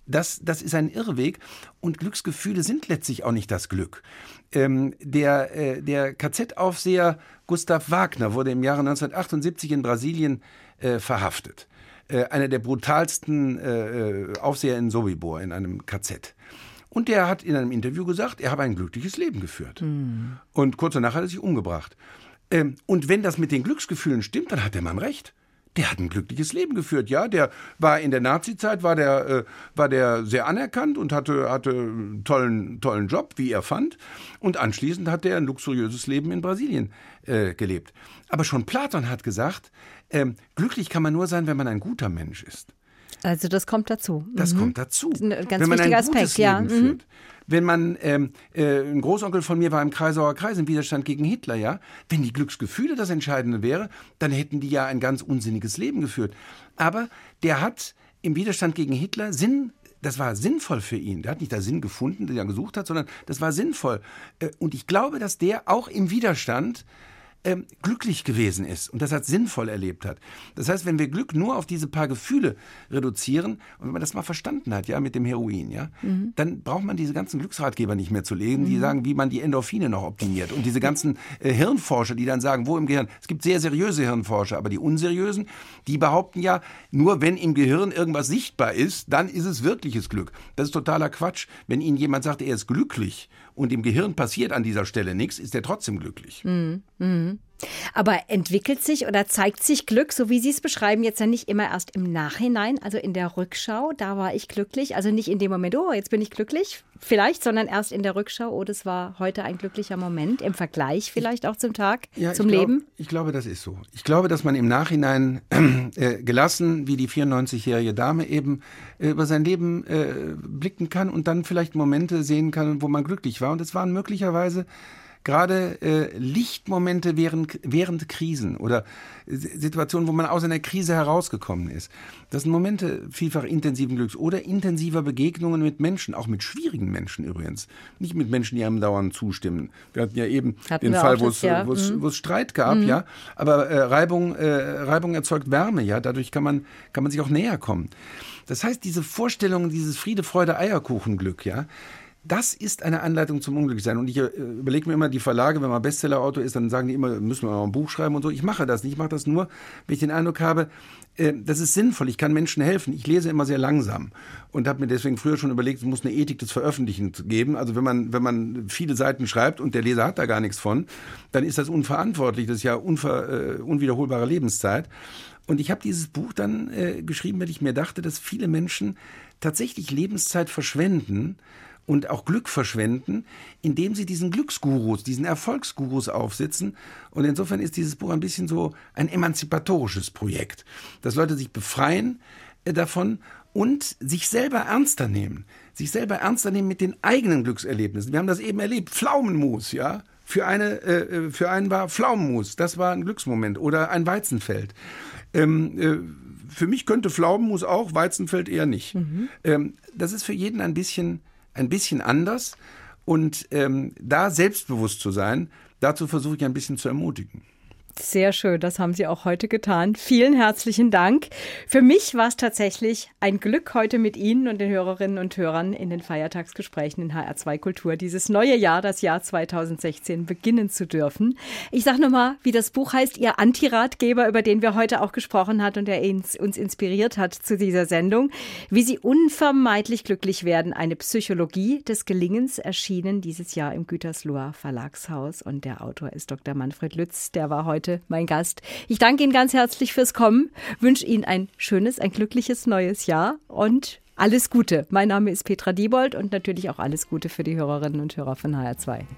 das, das ist ein Irrweg. Und Glücksgefühle sind letztlich auch nicht das Glück. Ähm, der, äh, der K Z-Aufseher Gustav Wagner wurde im Jahre neunzehnhundertachtundsiebzig in Brasilien äh, verhaftet. Äh, einer der brutalsten äh, Aufseher in Sobibor, in einem K Z. Und der hat in einem Interview gesagt, er habe ein glückliches Leben geführt. Mhm. Und kurz danach hat er sich umgebracht. Ähm, und wenn das mit den Glücksgefühlen stimmt, dann hat der Mann recht. Der hat ein glückliches Leben geführt, ja. Der war in der Nazizeit, war der, äh, war der sehr anerkannt und hatte, hatte einen tollen, tollen Job, wie er fand. Und anschließend hat er ein luxuriöses Leben in Brasilien äh, gelebt. Aber schon Platon hat gesagt, ähm, glücklich kann man nur sein, wenn man ein guter Mensch ist. Also das kommt dazu. Das mhm. kommt dazu. Ein ganz wenn man ein Aspekt, gutes ja. Leben mhm. führt. Wenn man, ähm, äh, ein Großonkel von mir war im Kreisauer Kreis im Widerstand gegen Hitler, ja. Wenn die Glücksgefühle das Entscheidende wäre, dann hätten die ja ein ganz unsinniges Leben geführt. Aber der hat im Widerstand gegen Hitler Sinn, das war sinnvoll für ihn. Der hat nicht da Sinn gefunden, den er gesucht hat, sondern das war sinnvoll. Äh, und ich glaube, dass der auch im Widerstand Ähm, glücklich gewesen ist und das hat sinnvoll erlebt hat. Das heißt, wenn wir Glück nur auf diese paar Gefühle reduzieren und wenn man das mal verstanden hat, ja, mit dem Heroin, ja, mhm. dann braucht man diese ganzen Glücksratgeber nicht mehr zu lesen, die mhm. sagen, wie man die Endorphine noch optimiert und diese ganzen äh, Hirnforscher, die dann sagen, wo im Gehirn, es gibt sehr seriöse Hirnforscher, aber die unseriösen, die behaupten ja, nur wenn im Gehirn irgendwas sichtbar ist, dann ist es wirkliches Glück. Das ist totaler Quatsch. Wenn Ihnen jemand sagt, er ist glücklich und im Gehirn passiert an dieser Stelle nichts, ist er trotzdem glücklich. Mhm. Mhm. Aber entwickelt sich oder zeigt sich Glück, so wie Sie es beschreiben, jetzt ja nicht immer erst im Nachhinein, also in der Rückschau, da war ich glücklich, also nicht in dem Moment, oh, jetzt bin ich glücklich, vielleicht, sondern erst in der Rückschau, oh, das war heute ein glücklicher Moment, im Vergleich vielleicht auch zum Tag, ja, zum ich glaub, Leben? Ich glaube, das ist so. Ich glaube, dass man im Nachhinein äh, gelassen, wie die vierundneunzigjährige Dame eben, äh, über sein Leben äh, blicken kann und dann vielleicht Momente sehen kann, wo man glücklich war. Und es waren möglicherweise gerade äh, Lichtmomente während, während Krisen oder Situationen, wo man aus einer Krise herausgekommen ist. Das sind Momente vielfach intensiven Glücks oder intensiver Begegnungen mit Menschen, auch mit schwierigen Menschen übrigens. Nicht mit Menschen, die einem dauernd zustimmen. Wir hatten ja eben hatten den Fall, wo es, ja. wo es, mhm. wo es Streit gab, mhm. ja. Aber äh, Reibung, äh, Reibung erzeugt Wärme, ja. Dadurch kann man, kann man sich auch näher kommen. Das heißt, diese Vorstellung, dieses Friede, Freude, Eierkuchenglück, ja, das ist eine Anleitung zum Unglücklichsein. Und ich äh, überlege mir immer, die Verlage, wenn man Bestsellerautor ist, dann sagen die immer, müssen wir mal ein Buch schreiben und so. Ich mache das nicht. Ich mache das nur, wenn ich den Eindruck habe, äh, das ist sinnvoll. Ich kann Menschen helfen. Ich lese immer sehr langsam und habe mir deswegen früher schon überlegt, es muss eine Ethik des Veröffentlichens geben. Also wenn man, wenn man viele Seiten schreibt und der Leser hat da gar nichts von, dann ist das unverantwortlich. Das ist ja unver, äh, unwiederholbare Lebenszeit. Und ich habe dieses Buch dann äh, geschrieben, weil ich mir dachte, dass viele Menschen tatsächlich Lebenszeit verschwenden und auch Glück verschwenden, indem sie diesen Glücksgurus, diesen Erfolgsgurus aufsitzen. Und insofern ist dieses Buch ein bisschen so ein emanzipatorisches Projekt, dass Leute sich befreien äh, davon und sich selber ernster nehmen. Sich selber ernster nehmen mit den eigenen Glückserlebnissen. Wir haben das eben erlebt. Pflaumenmus, ja. Für, eine, äh, für einen war Pflaumenmus, das war ein Glücksmoment. Oder ein Weizenfeld. Ähm, äh, für mich könnte Pflaumenmus auch, Weizenfeld eher nicht. Mhm. Ähm, das ist für jeden ein bisschen... ein bisschen anders und ähm, da selbstbewusst zu sein, dazu versuche ich ein bisschen zu ermutigen. Sehr schön, das haben Sie auch heute getan. Vielen herzlichen Dank. Für mich war es tatsächlich ein Glück, heute mit Ihnen und den Hörerinnen und Hörern in den Feiertagsgesprächen in H R zwei Kultur dieses neue Jahr, das Jahr zweitausendsechzehn, beginnen zu dürfen. Ich sage nochmal, wie das Buch heißt, Ihr Antiratgeber, über den wir heute auch gesprochen haben und der uns, uns inspiriert hat zu dieser Sendung. Wie Sie unvermeidlich glücklich werden, eine Psychologie des Gelingens, erschienen dieses Jahr im Gütersloher Verlagshaus. Und der Autor ist Doktor Manfred Lütz, der war heute mein Gast. Ich danke Ihnen ganz herzlich fürs Kommen, wünsche Ihnen ein schönes, ein glückliches neues Jahr und alles Gute. Mein Name ist Petra Diebold und natürlich auch alles Gute für die Hörerinnen und Hörer von H R zwei.